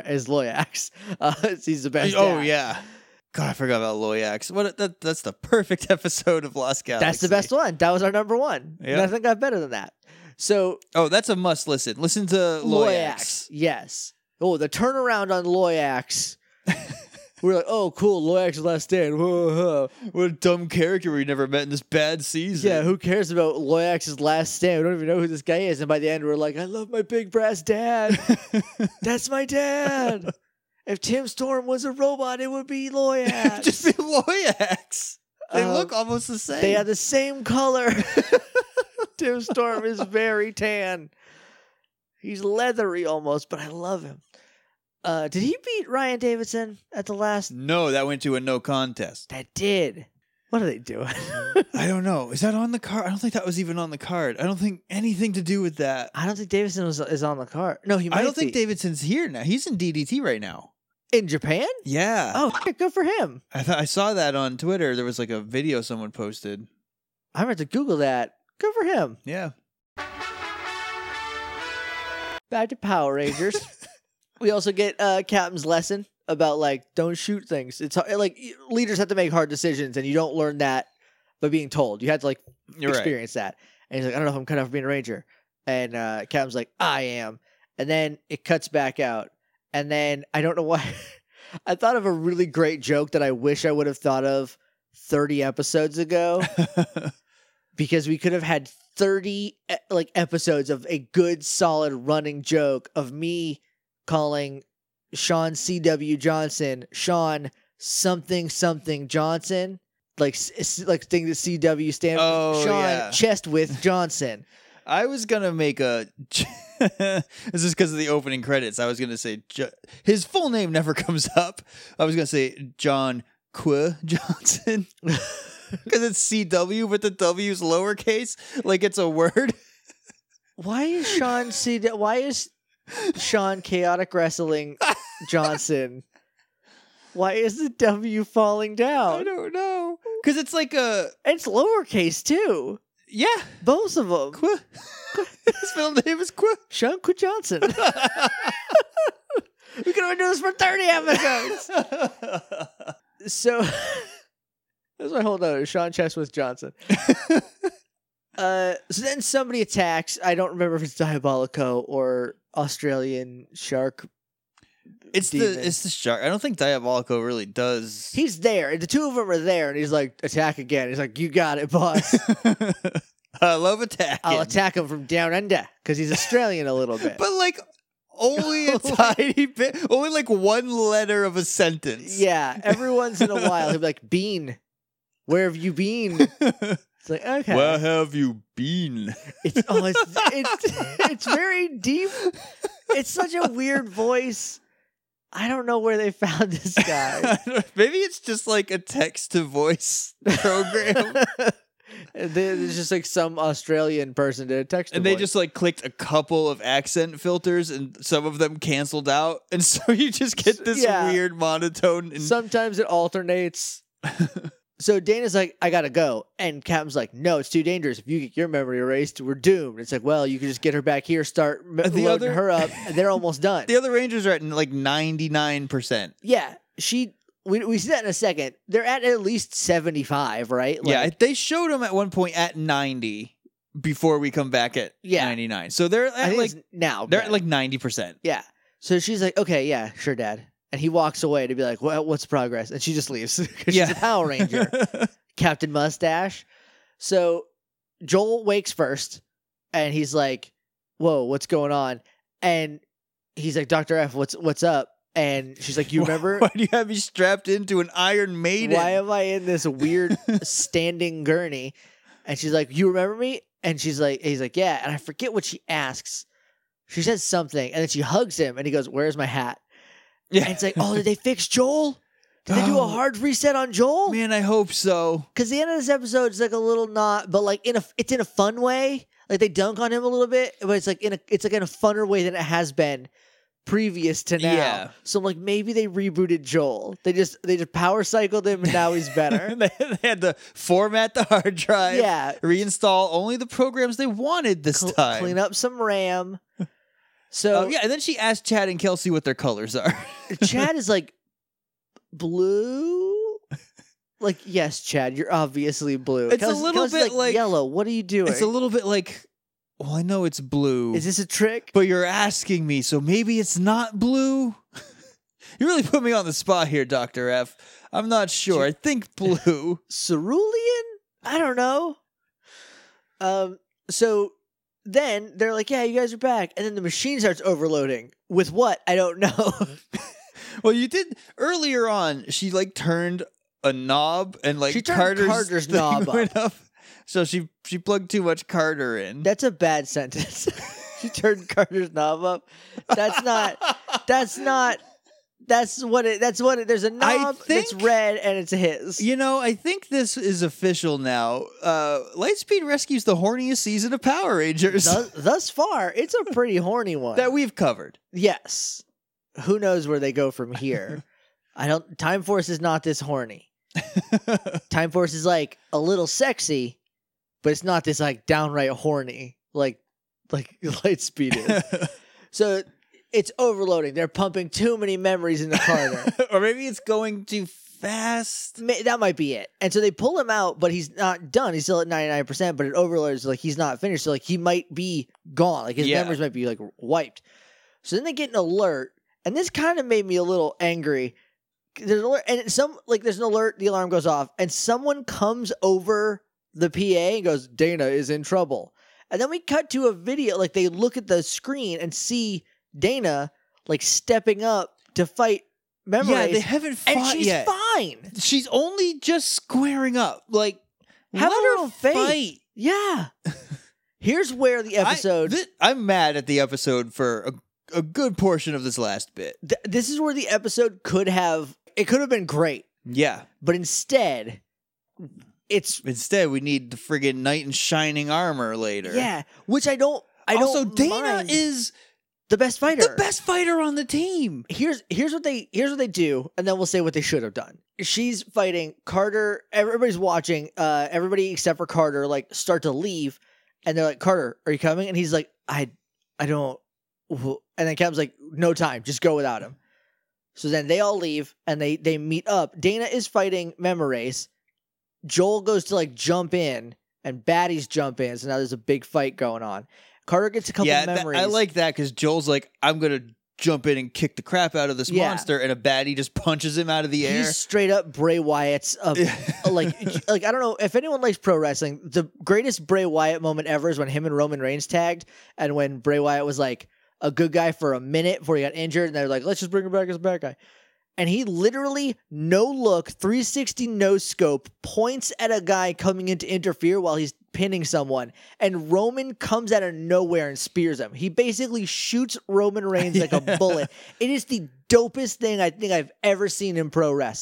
Loyax. He's the best. Oh dad. yeah. God, I forgot about Loyax. That's the perfect episode of Lost Galaxy. That's the best one. That was our number one. Yeah. Nothing got better than that. So Oh, that's a must listen. Listen to Loyax. yes. Oh, the turnaround on Loyax. We're like, oh, cool. Loyax's last stand. Whoa, whoa. What a dumb character we never met in this bad season. Yeah, who cares about Loyax's last stand? We don't even know who this guy is. And by the end, we're like, I love my big brass dad. That's my dad. If Tim Storm was a robot, it would be Loyax. Just be Loyax. They Um, look almost the same. They have the same color. Tim Storm is very tan. He's leathery almost, but I love him. Did he beat Ryan Davidson at the last? No, that went to a no contest. That did. What are they doing? I don't know. Is that on the card? I don't think that was even on the card. I don't think anything to do with that. I don't think Davidson is on the card. No, he might I don't think be. Davidson's here now. He's in DDT right now. In Japan? Yeah. Oh, good for him. I saw that on Twitter. There was like a video someone posted. I meant to Google that. Good for him. Yeah. Back to Power Rangers. We also get Captain's lesson about like don't shoot things. It's like leaders have to make hard decisions, and you don't learn that by being told. You have to like You're right. experience that. And he's like, I don't know if I'm cut out for being a ranger. And Captain's like, I am. And then it cuts back out. And then I don't know why. I thought of a really great joke that I wish I would have thought of 30 episodes ago. Because we could have had 30 like episodes of a good solid running joke of me calling Sean C.W. Johnson Sean something something Johnson, like thing that C.W. stand Oh, Sean yeah. chest with Johnson. I was gonna make a. This is because of the opening credits. I was gonna say his full name never comes up. I was gonna say John Qua Johnson because it's CW, but the W's lowercase, like it's a word. Why is Sean Why is Sean Chaotic Wrestling Johnson? Why is the W falling I down? don't know because it's like a It's lowercase too. yeah. Both of them. Qua. His middle name is Qua. Sean Qua Johnson. We could have been doing this for 30 episodes. So that's my whole note. Sean Cheswith Johnson. So then somebody attacks. I don't remember if it's Diabolico or Australian Shark. It's Demon. the shark. I don't think Diabolico really does. He's there. The two of them are there, and he's like, attack again. He's like, you got it, boss. I love attacking. I'll attack him from down under because he's Australian a little bit. But like only a tiny bit, only like one letter of a sentence. Yeah, every once in a while he'll be like, Bean, where have you been? It's like, okay. Where have you been? It's very deep. It's such a weird voice. I don't know where they found this guy. Maybe it's just like a text to voice program. There's just like some Australian person did a text. And they just like clicked a couple of accent filters and some of them canceled out. And so you just get this weird monotone. And sometimes it alternates. So Dana's like, I gotta go. And Captain's like, no, it's too dangerous. If you get your memory erased, we're doomed. It's like, well, you can just get her back here, start loading her up, and they're almost done. The other Rangers are at like 99%. Yeah, we see that in a second. They're at least 75, right? Like, yeah, they showed them at one point at 90 before we come back at 99. So they're at like now they're at like 90%. Yeah. So she's like, okay, yeah, sure, Dad. And he walks away to be like, well, what's progress? And she just leaves because she's a Power Ranger. Captain Mustache. So Joel wakes first and he's like, whoa, what's going on? And he's like, Dr. F, what's up? And she's like, you remember? Why do you have me strapped into an Iron Maiden? Why am I in this weird standing gurney? And she's like, you remember me? And he's like, yeah. And I forget what she asks. She says something and then she hugs him and he goes, where's my hat? Yeah. And it's like, oh, did they fix Joel? Did they do a hard reset on Joel? Man, I hope so. Because the end of this episode is like a little not, but like it's in a fun way. Like they dunk on him a little bit, but it's like in a funner way than it has been previous to now. Yeah. So like maybe they rebooted Joel. They just power cycled him and now he's better. They had to format the hard drive. Yeah. Reinstall only the programs they wanted this time. Clean up some RAM. So and then she asked Chad and Kelsey what their colors are. Chad is like blue. Like, yes, Chad, you're obviously blue. It's a little bit like yellow. What are you doing? It's a little bit like, well, I know it's blue. Is this a trick? But you're asking me, so maybe it's not blue. You really put me on the spot here, Dr. F. I'm not sure. I think blue. Cerulean? I don't know. So then they're like, yeah, you guys are back. And then the machine starts overloading. With what? I don't know. Well, you did earlier on. She like turned a knob and like she turned Carter's knob up. So she plugged too much Carter in. That's a bad sentence. She turned Carter's knob up. That's what it. There's a knob that's red and it's his. You know, I think this is official now. Lightspeed rescues the horniest season of Power Rangers. Thus far, it's a pretty horny one that we've covered. Yes. Who knows where they go from here? Time Force is not this horny. Time Force is like a little sexy, but it's not this like downright horny like Lightspeed is. So it's overloading. They're pumping too many memories into Carter. Or maybe it's going too fast. That might be it. And so they pull him out, but he's not done. He's still at 99%, but it overloads. Like he's not finished. So like he might be gone. Like his memories might be like wiped. So then they get an alert. And this kind of made me a little angry. There's an alert, and there's an alert, the alarm goes off, and someone comes over the PA and goes, Dana is in trouble. And then we cut to a video, like they look at the screen and see Dana like stepping up to fight Memories. Yeah, they haven't fought and she's yet. fine. She's only just squaring up. Like, Have let her her faith. fight. Yeah. Here's where the episode... I'm mad at the episode for a good portion of this last bit. This is where the episode could have... It could have been great. Yeah. But instead, it's... Instead, we need the friggin' knight in shining armor later. Yeah. Which I don't Also, Dana mind. is... the best fighter. The best fighter on the team. Here's what they do, and then we'll say what they should have done. She's fighting Carter. Everybody's watching. Everybody except for Carter like start to leave, and they're like, "Carter, are you coming?" And he's like, "I don't." And then Cap's like, "No time. Just go without him." So then they all leave, and they meet up. Dana is fighting Memorace. Joel goes to like jump in, and baddies jump in. So now there's a big fight going on. Carter gets a couple memories. I like that because Joel's like, I'm going to jump in and kick the crap out of this monster, and a baddie just punches him out of the air. He's straight up Bray Wyatt's, like I don't know, if anyone likes pro wrestling, the greatest Bray Wyatt moment ever is when him and Roman Reigns tagged, and when Bray Wyatt was like a good guy for a minute before he got injured, and they're like, let's just bring him back as a bad guy. And he literally, no look, 360 no scope, points at a guy coming in to interfere while he's pinning someone. And Roman comes out of nowhere and spears him. He basically shoots Roman Reigns like a bullet. It is the dopest thing I think I've ever seen in pro wrestling.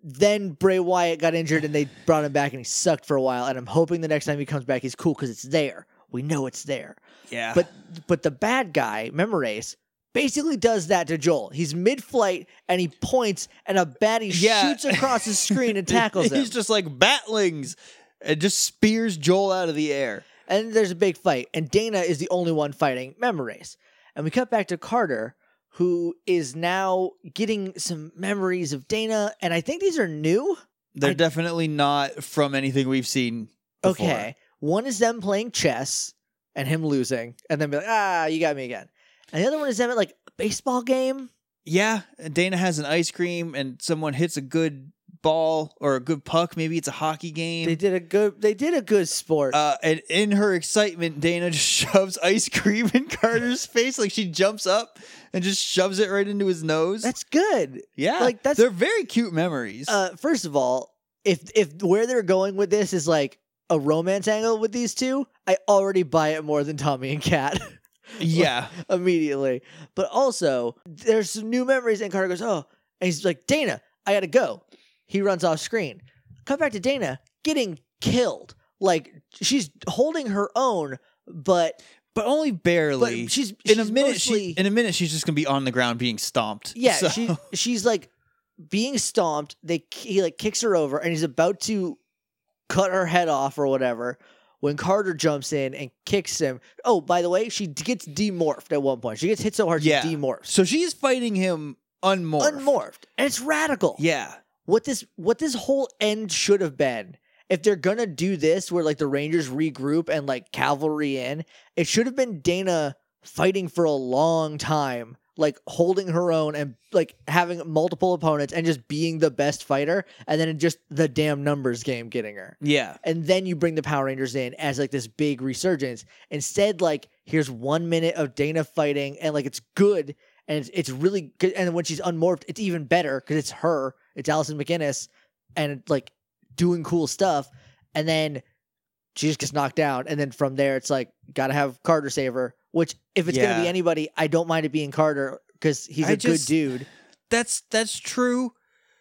then Bray Wyatt got injured and they brought him back and he sucked for a while. And I'm hoping the next time he comes back, he's cool because it's there. We know it's there. Yeah. But the bad guy, Memorace, basically does that to Joel. He's mid-flight and he points and a baddie shoots across the screen and tackles him. He's just like batlings and just spears Joel out of the air. And there's a big fight. And Dana is the only one fighting Memorace. And we cut back to Carter, who is now getting some memories of Dana. And I think these are new. They're definitely not from anything we've seen before. Okay. One is them playing chess and him losing. And then be like, you got me again. And the other one is them at like a baseball game. Yeah. Dana has an ice cream and someone hits a good ball or a good puck. Maybe it's a hockey game. They did a good sport. And in her excitement, Dana just shoves ice cream in Carter's face. Like she jumps up and just shoves it right into his nose. That's good. Yeah. Like they're very cute memories. First of all, if where they're going with this is like a romance angle with these two, I already buy it more than Tommy and Kat. Yeah. Immediately. But also, there's some new memories and Carter goes, oh, and he's like, Dana, I gotta go. He runs off screen. Cut back to Dana getting killed. Like she's holding her own, but only barely. But she's in a minute. Mostly, in a minute, she's just gonna be on the ground being stomped. Yeah, so. she's like being stomped. He like kicks her over, and he's about to cut her head off or whatever. When Carter jumps in and kicks him. Oh, by the way, she gets demorphed at one point. She gets hit so hard she demorphs. So she's fighting him unmorphed, and it's radical. Yeah. What this whole end should have been, if they're gonna do this where like the Rangers regroup and like cavalry in, it should have been Dana fighting for a long time, like holding her own and like having multiple opponents and just being the best fighter, and then just the damn numbers game getting her. Yeah. And then you bring the Power Rangers in as like this big resurgence. Instead, like here's 1 minute of Dana fighting and like it's good and it's really good. And when she's unmorphed, it's even better because it's her. It's Allison McInnes and like doing cool stuff. And then she just gets knocked down. And then from there, it's like, got to have Carter save her, which if it's going to be anybody, I don't mind it being Carter because he's a good dude. That's true.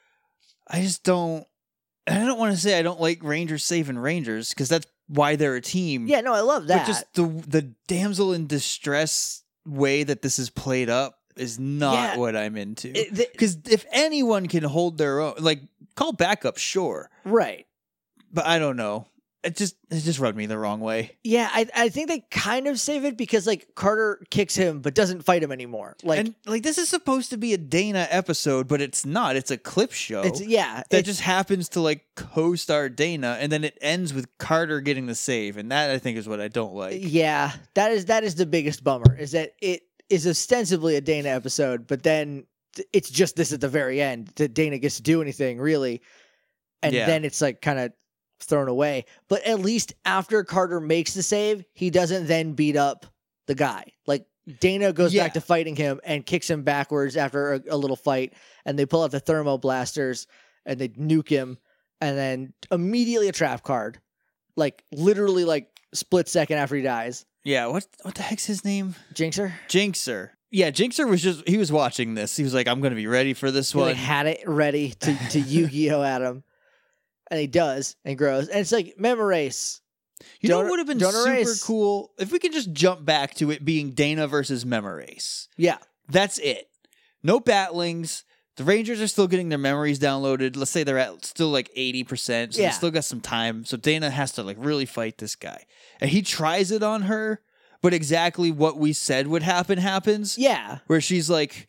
I don't want to say I don't like Rangers saving Rangers because that's why they're a team. Yeah, no, I love that. But just the damsel in distress way that this is played up is not what I'm into. Because if anyone can hold their own, like call backup, sure, right? But I don't know. It just rubbed me the wrong way. Yeah, I think they kind of save it because like Carter kicks him but doesn't fight him anymore. Like this is supposed to be a Dana episode, but it's not. It's a clip show. That just happens to like co-star Dana, and then it ends with Carter getting the save, and that I think is what I don't like. Yeah, that is the biggest bummer. Is that it is ostensibly a Dana episode, but then it's just this at the very end that Dana gets to do anything really, and then it's like kind of thrown away. But at least after Carter makes the save, he doesn't then beat up the guy. Like Dana goes back to fighting him and kicks him backwards after a little fight, and they pull out the thermo blasters and they nuke him, and then immediately a trap card, like literally like split second after he dies. Yeah, what the heck's his name? Jinxer. Yeah, Jinxer he was watching this. He was like, I'm going to be ready for this one. He had it ready to Yu-Gi-Oh at him. And he does and grows. And it's like Memorace. You know what would have been super cool? If we could just jump back to it being Dana versus Memorace. Yeah. That's it. No batlings. The Rangers are still getting their memories downloaded. Let's say they're at still like 80%. So they still got some time. So Dana has to like really fight this guy. And he tries it on her, but exactly what we said would happen happens. Yeah. Where she's like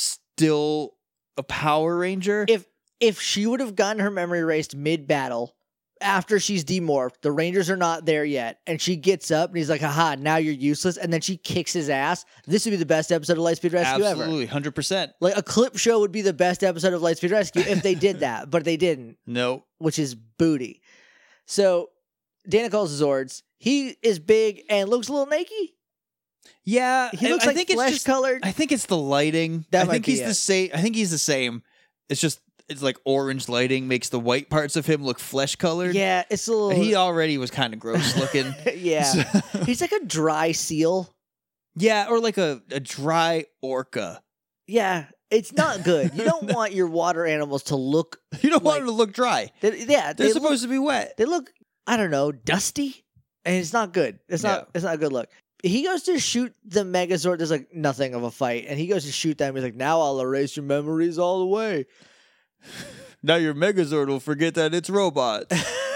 still a Power Ranger. If she would have gotten her memory erased mid-battle, after she's demorphed, the Rangers are not there yet, and she gets up, and he's like, haha, now you're useless, and then she kicks his ass, this would be the best episode of Lightspeed Rescue ever. Absolutely, 100%. Like, a clip show would be the best episode of Lightspeed Rescue if they did that, but they didn't. Nope. Which is booty. So, Dana calls Zords. He is big and looks a little naked. Yeah. He looks like flesh-colored. I think it's the lighting. I think he's the same. It's like orange lighting makes the white parts of him look flesh colored. Yeah, it's a little. He already was kind of gross looking. Yeah, so... he's like a dry seal. Yeah, or like a dry orca. Yeah, It's not good. You don't want your water animals to look. You don't want them to look dry. They're They're supposed to be wet. They look, I don't know, dusty, and it's not good. It's not a good look. He goes to shoot the Megazord. There's like nothing of a fight, and he goes to shoot them. He's like, "Now I'll erase your memories all the way." Now your Megazord will forget that it's robots.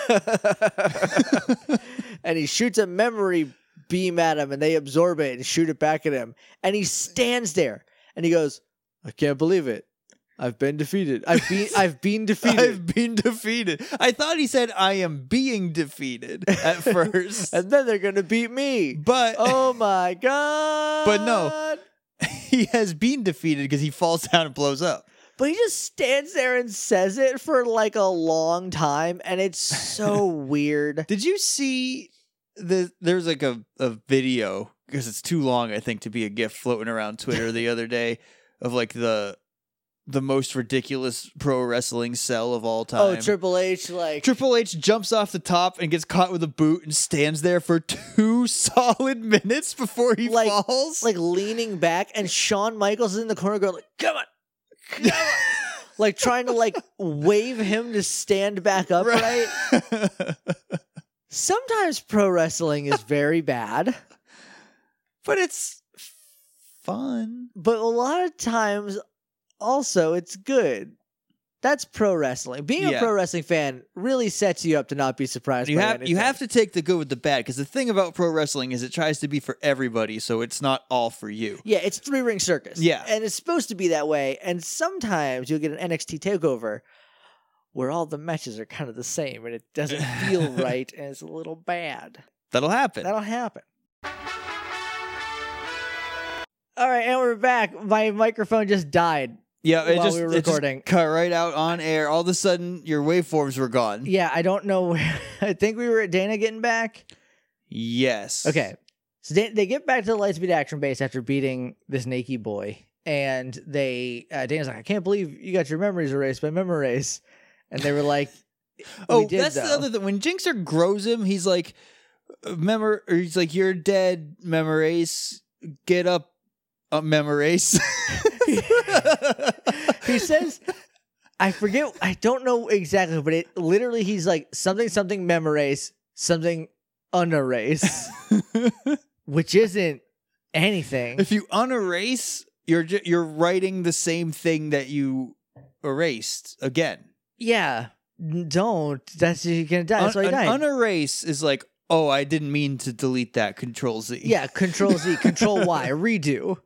And he shoots a memory beam at him, and they absorb it and shoot it back at him. And he stands there, and he goes, "I can't believe it. I've been defeated. I've been defeated. I've been defeated." I thought he said, "I am being defeated" at first. And then they're gonna beat me. But oh my god! But no, he has been defeated because he falls down and blows up. But he just stands there and says it for like a long time, and it's so weird. Did you see there's like a video, because it's too long, I think, to be a GIF, floating around Twitter the other day of like the most ridiculous pro wrestling sell of all time. Oh, Triple H, Triple H jumps off the top and gets caught with a boot and stands there for 2 solid minutes before he falls. Like leaning back, and Shawn Michaels is in the corner going like, "Come on. Come on." Like trying to like wave him to stand back upright. Sometimes pro wrestling is very bad. But it's fun. But a lot of times also it's good. That's pro wrestling. Being a pro wrestling fan really sets you up to not be surprised. You have to take the good with the bad, because the thing about pro wrestling is it tries to be for everybody, so it's not all for you. Yeah, it's 3-ring circus. Yeah, and it's supposed to be that way. And sometimes you'll get an NXT takeover where all the matches are kind of the same, and it doesn't feel right, and it's a little bad. That'll happen. All right, and we're back. My microphone just died. Yeah, it just cut right out on air. All of a sudden, your waveforms were gone. Yeah, I don't know where. I think we were at Dana getting back. Yes. Okay. So they get back to the Lightspeed Action Base after beating this Nakey boy, and Dana's like, "I can't believe you got your memories erased by Memorace," and they were like, that's the other thing. When Jinxer grows him, he's like, he's like, "You're dead, Memorace. Get up, Memorace." He says, I forget, I don't know exactly, but it literally, he's like something Memorace, something unerase, which isn't anything. If you unerase, you're writing the same thing that you erased again. Yeah, don't. That's you're gonna die. That's why he died. Unerase is like, "Oh, I didn't mean to delete that. Control Z." Yeah, Control Z, Control Y, redo.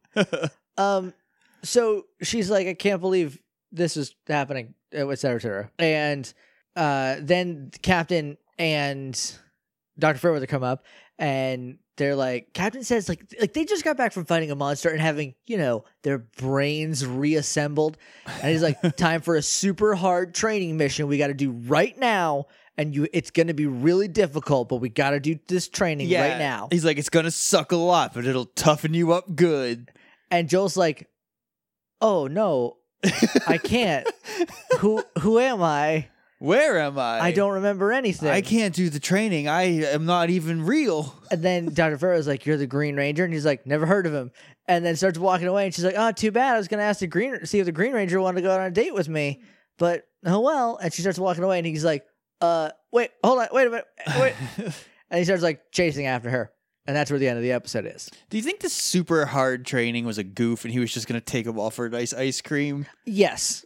So she's like, "I can't believe this is happening," etc. And then Captain and Dr. Fairweather come up, and they're like, Captain says like they just got back from fighting a monster and having, their brains reassembled. And he's like, "Time for a super hard training mission we got to do right now. And it's going to be really difficult, but we got to do this training right now." He's like, "It's going to suck a lot, but it'll toughen you up good." And Joel's like, "Oh no, I can't. Who am I? Where am I? I don't remember anything. I can't do the training. I am not even real." And then Dr. Farrow's like, "You're the Green Ranger," and he's like, "Never heard of him." And then starts walking away, and she's like, "Oh, too bad. I was going to ask see if the Green Ranger wanted to go on a date with me, but oh well." And she starts walking away, and he's like, "Wait, hold on, wait a minute, wait." And he starts like chasing after her. And that's where the end of the episode is. Do you think the super hard training was a goof and he was just going to take him off for a nice ice cream? Yes.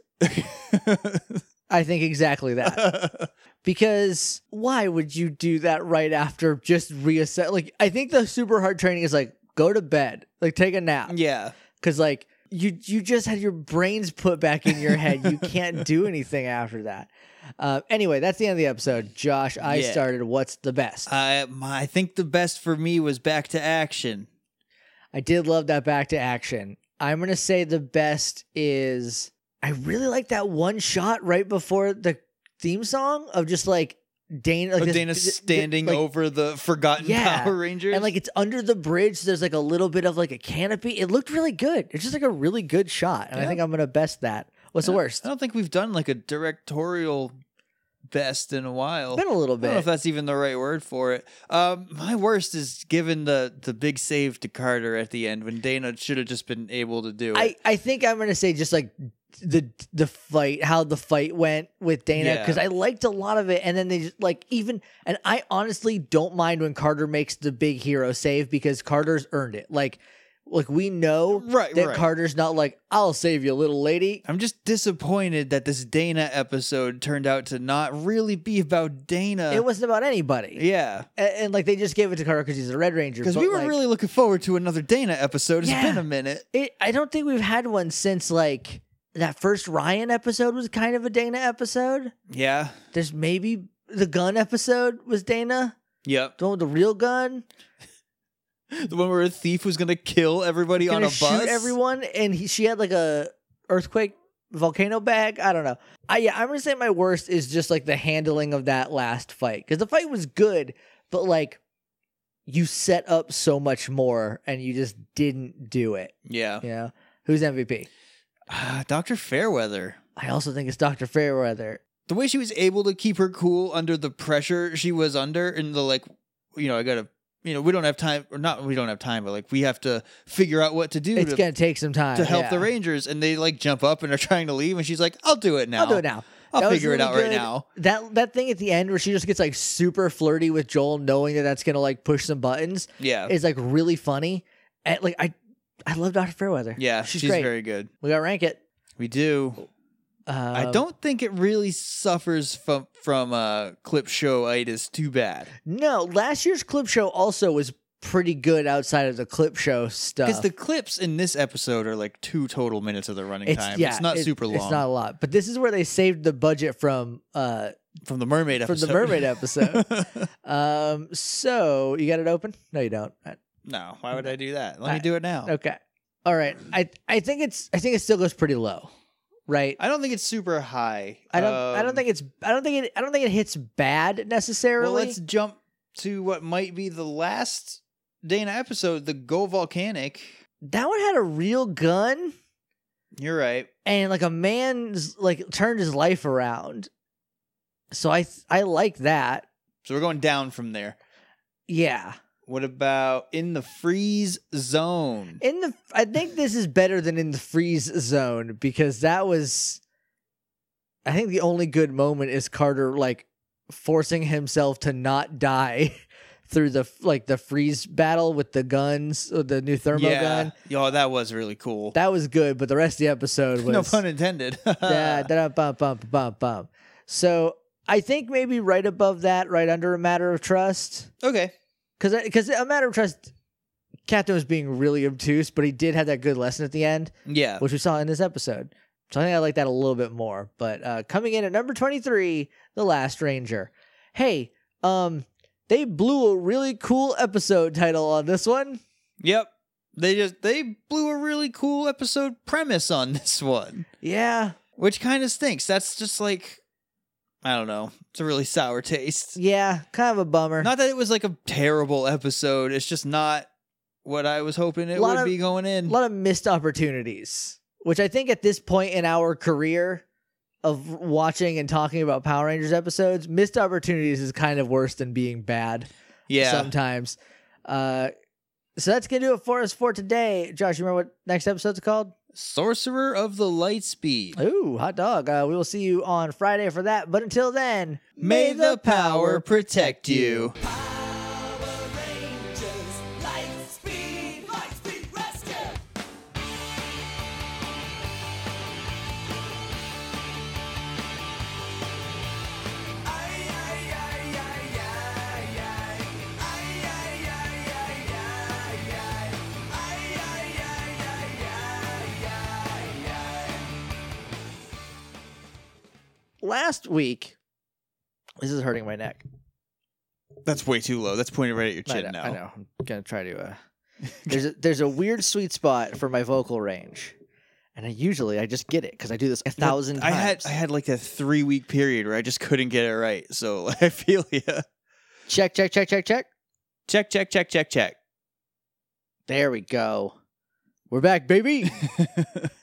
I think exactly that. Because why would you do that right after just reassess? Like, I think the super hard training is like, go to bed, like take a nap. Yeah. Because like you just had your brains put back in your head. You can't do anything after that. Anyway, that's the end of the episode. Josh, I started. What's the best? I think the best for me was Back to Action. I did love that Back to Action. I'm going to say the best is, I really like that one shot right before the theme song of just like Dana, like Dana standing over the forgotten Power Rangers. And like it's under the bridge. So there's like a little bit of like a canopy. It looked really good. It's just like a really good shot. And I think I'm going to best that. What's the worst? I don't think we've done like a directorial best in a while. Been a little I don't know if bit. that's even the right word for it. My worst is given the big save to Carter at the end when Dana should have just been able to do it. I think I'm gonna say just like the fight, how the fight went with Dana, because I liked a lot of it, and then they just like and I honestly don't mind when Carter makes the big hero save because Carter's earned it. Like we know that Carter's not like, I'll save you, little lady. I'm just disappointed that this Dana episode turned out to not really be about Dana. It wasn't about anybody. Yeah. And like they just gave it to Carter because he's a Red Ranger. Because we were really looking forward to another Dana episode. It's been a minute. I don't think we've had one since like that first Ryan episode was kind of a Dana episode. Yeah. There's maybe the gun episode was Dana. Yep. The one with the real gun. The one where a thief was going to kill everybody on a bus? Shoot everyone, and she had like a earthquake volcano bag. I don't know. I'm going to say my worst is just like the handling of that last fight. Because the fight was good, but like you set up so much more and you just didn't do it. Yeah. Yeah. Who's MVP? Dr. Fairweather. I also think it's Dr. Fairweather. The way she was able to keep her cool under the pressure she was under, and the like, we don't have time, we don't have time, but like we have to figure out what to do. It's going to take some time to help the Rangers, and they like jump up and are trying to leave, and she's like, I'll do it now. I'll figure it out right now. That thing at the end where she just gets like super flirty with Joel, knowing that that's going to like push some buttons. Yeah. Is like really funny. And like I love Dr. Fairweather. Yeah, she's great. very good. We got to rank it. We do. I don't think it really suffers from clip show-itis too bad. No, last year's clip show also was pretty good outside of the clip show stuff. Because the clips in this episode are like 2 total minutes of the running time. Yeah, it's not super long. It's not a lot. But this is where they saved the budget from the mermaid episode. From the mermaid episode. So you got it open? No, you don't. No, why would I do that? Let me do it now. Okay. All right. I think it still goes pretty low. Right. I don't think it's super high. I don't think it hits bad necessarily. Well, let's jump to what might be the last Dana episode, the Go Volcanic. That one had a real gun. You're right. And like a man's like turned his life around. So I like that. So we're going down from there. Yeah. What about In the Freeze Zone? I think this is better than In the Freeze Zone because that was, I think the only good moment is Carter like forcing himself to not die through the freeze battle with the guns, or the new thermo gun. Yo, that was really cool. That was good, but the rest of the episode was no pun intended. bum. So I think maybe right above that, right under A Matter of Trust. Okay. Because A Matter of Trust, Captain was being really obtuse, but he did have that good lesson at the end. Yeah. Which we saw in this episode. So I think I like that a little bit more. But coming in at number 23, The Last Ranger. Hey, they blew a really cool episode title on this one. Yep. They blew a really cool episode premise on this one. Yeah. Which kind of stinks. That's just like, I don't know. It's a really sour taste. Yeah, kind of a bummer. Not that it was like a terrible episode. It's just not what I was hoping it would be going in. A lot of missed opportunities, which I think at this point in our career of watching and talking about Power Rangers episodes, missed opportunities is kind of worse than being bad. Yeah. Sometimes. So that's going to do it for us for today. Josh, you remember what next episode's called? Sorcerer of the Lightspeed. Ooh, hot dog. We will see you on Friday for that. But until then, may the power protect you. Power Rangers, Lightspeed rescue. last week, this is hurting my neck. That's way too low. That's pointed right at your chin now. I know. I'm gonna try to. There's a weird sweet spot for my vocal range, and I just get it because I do this 1,000 times. I had like a 3-week period where I just couldn't get it right. So I feel you. Check. Check. There we go. We're back, baby.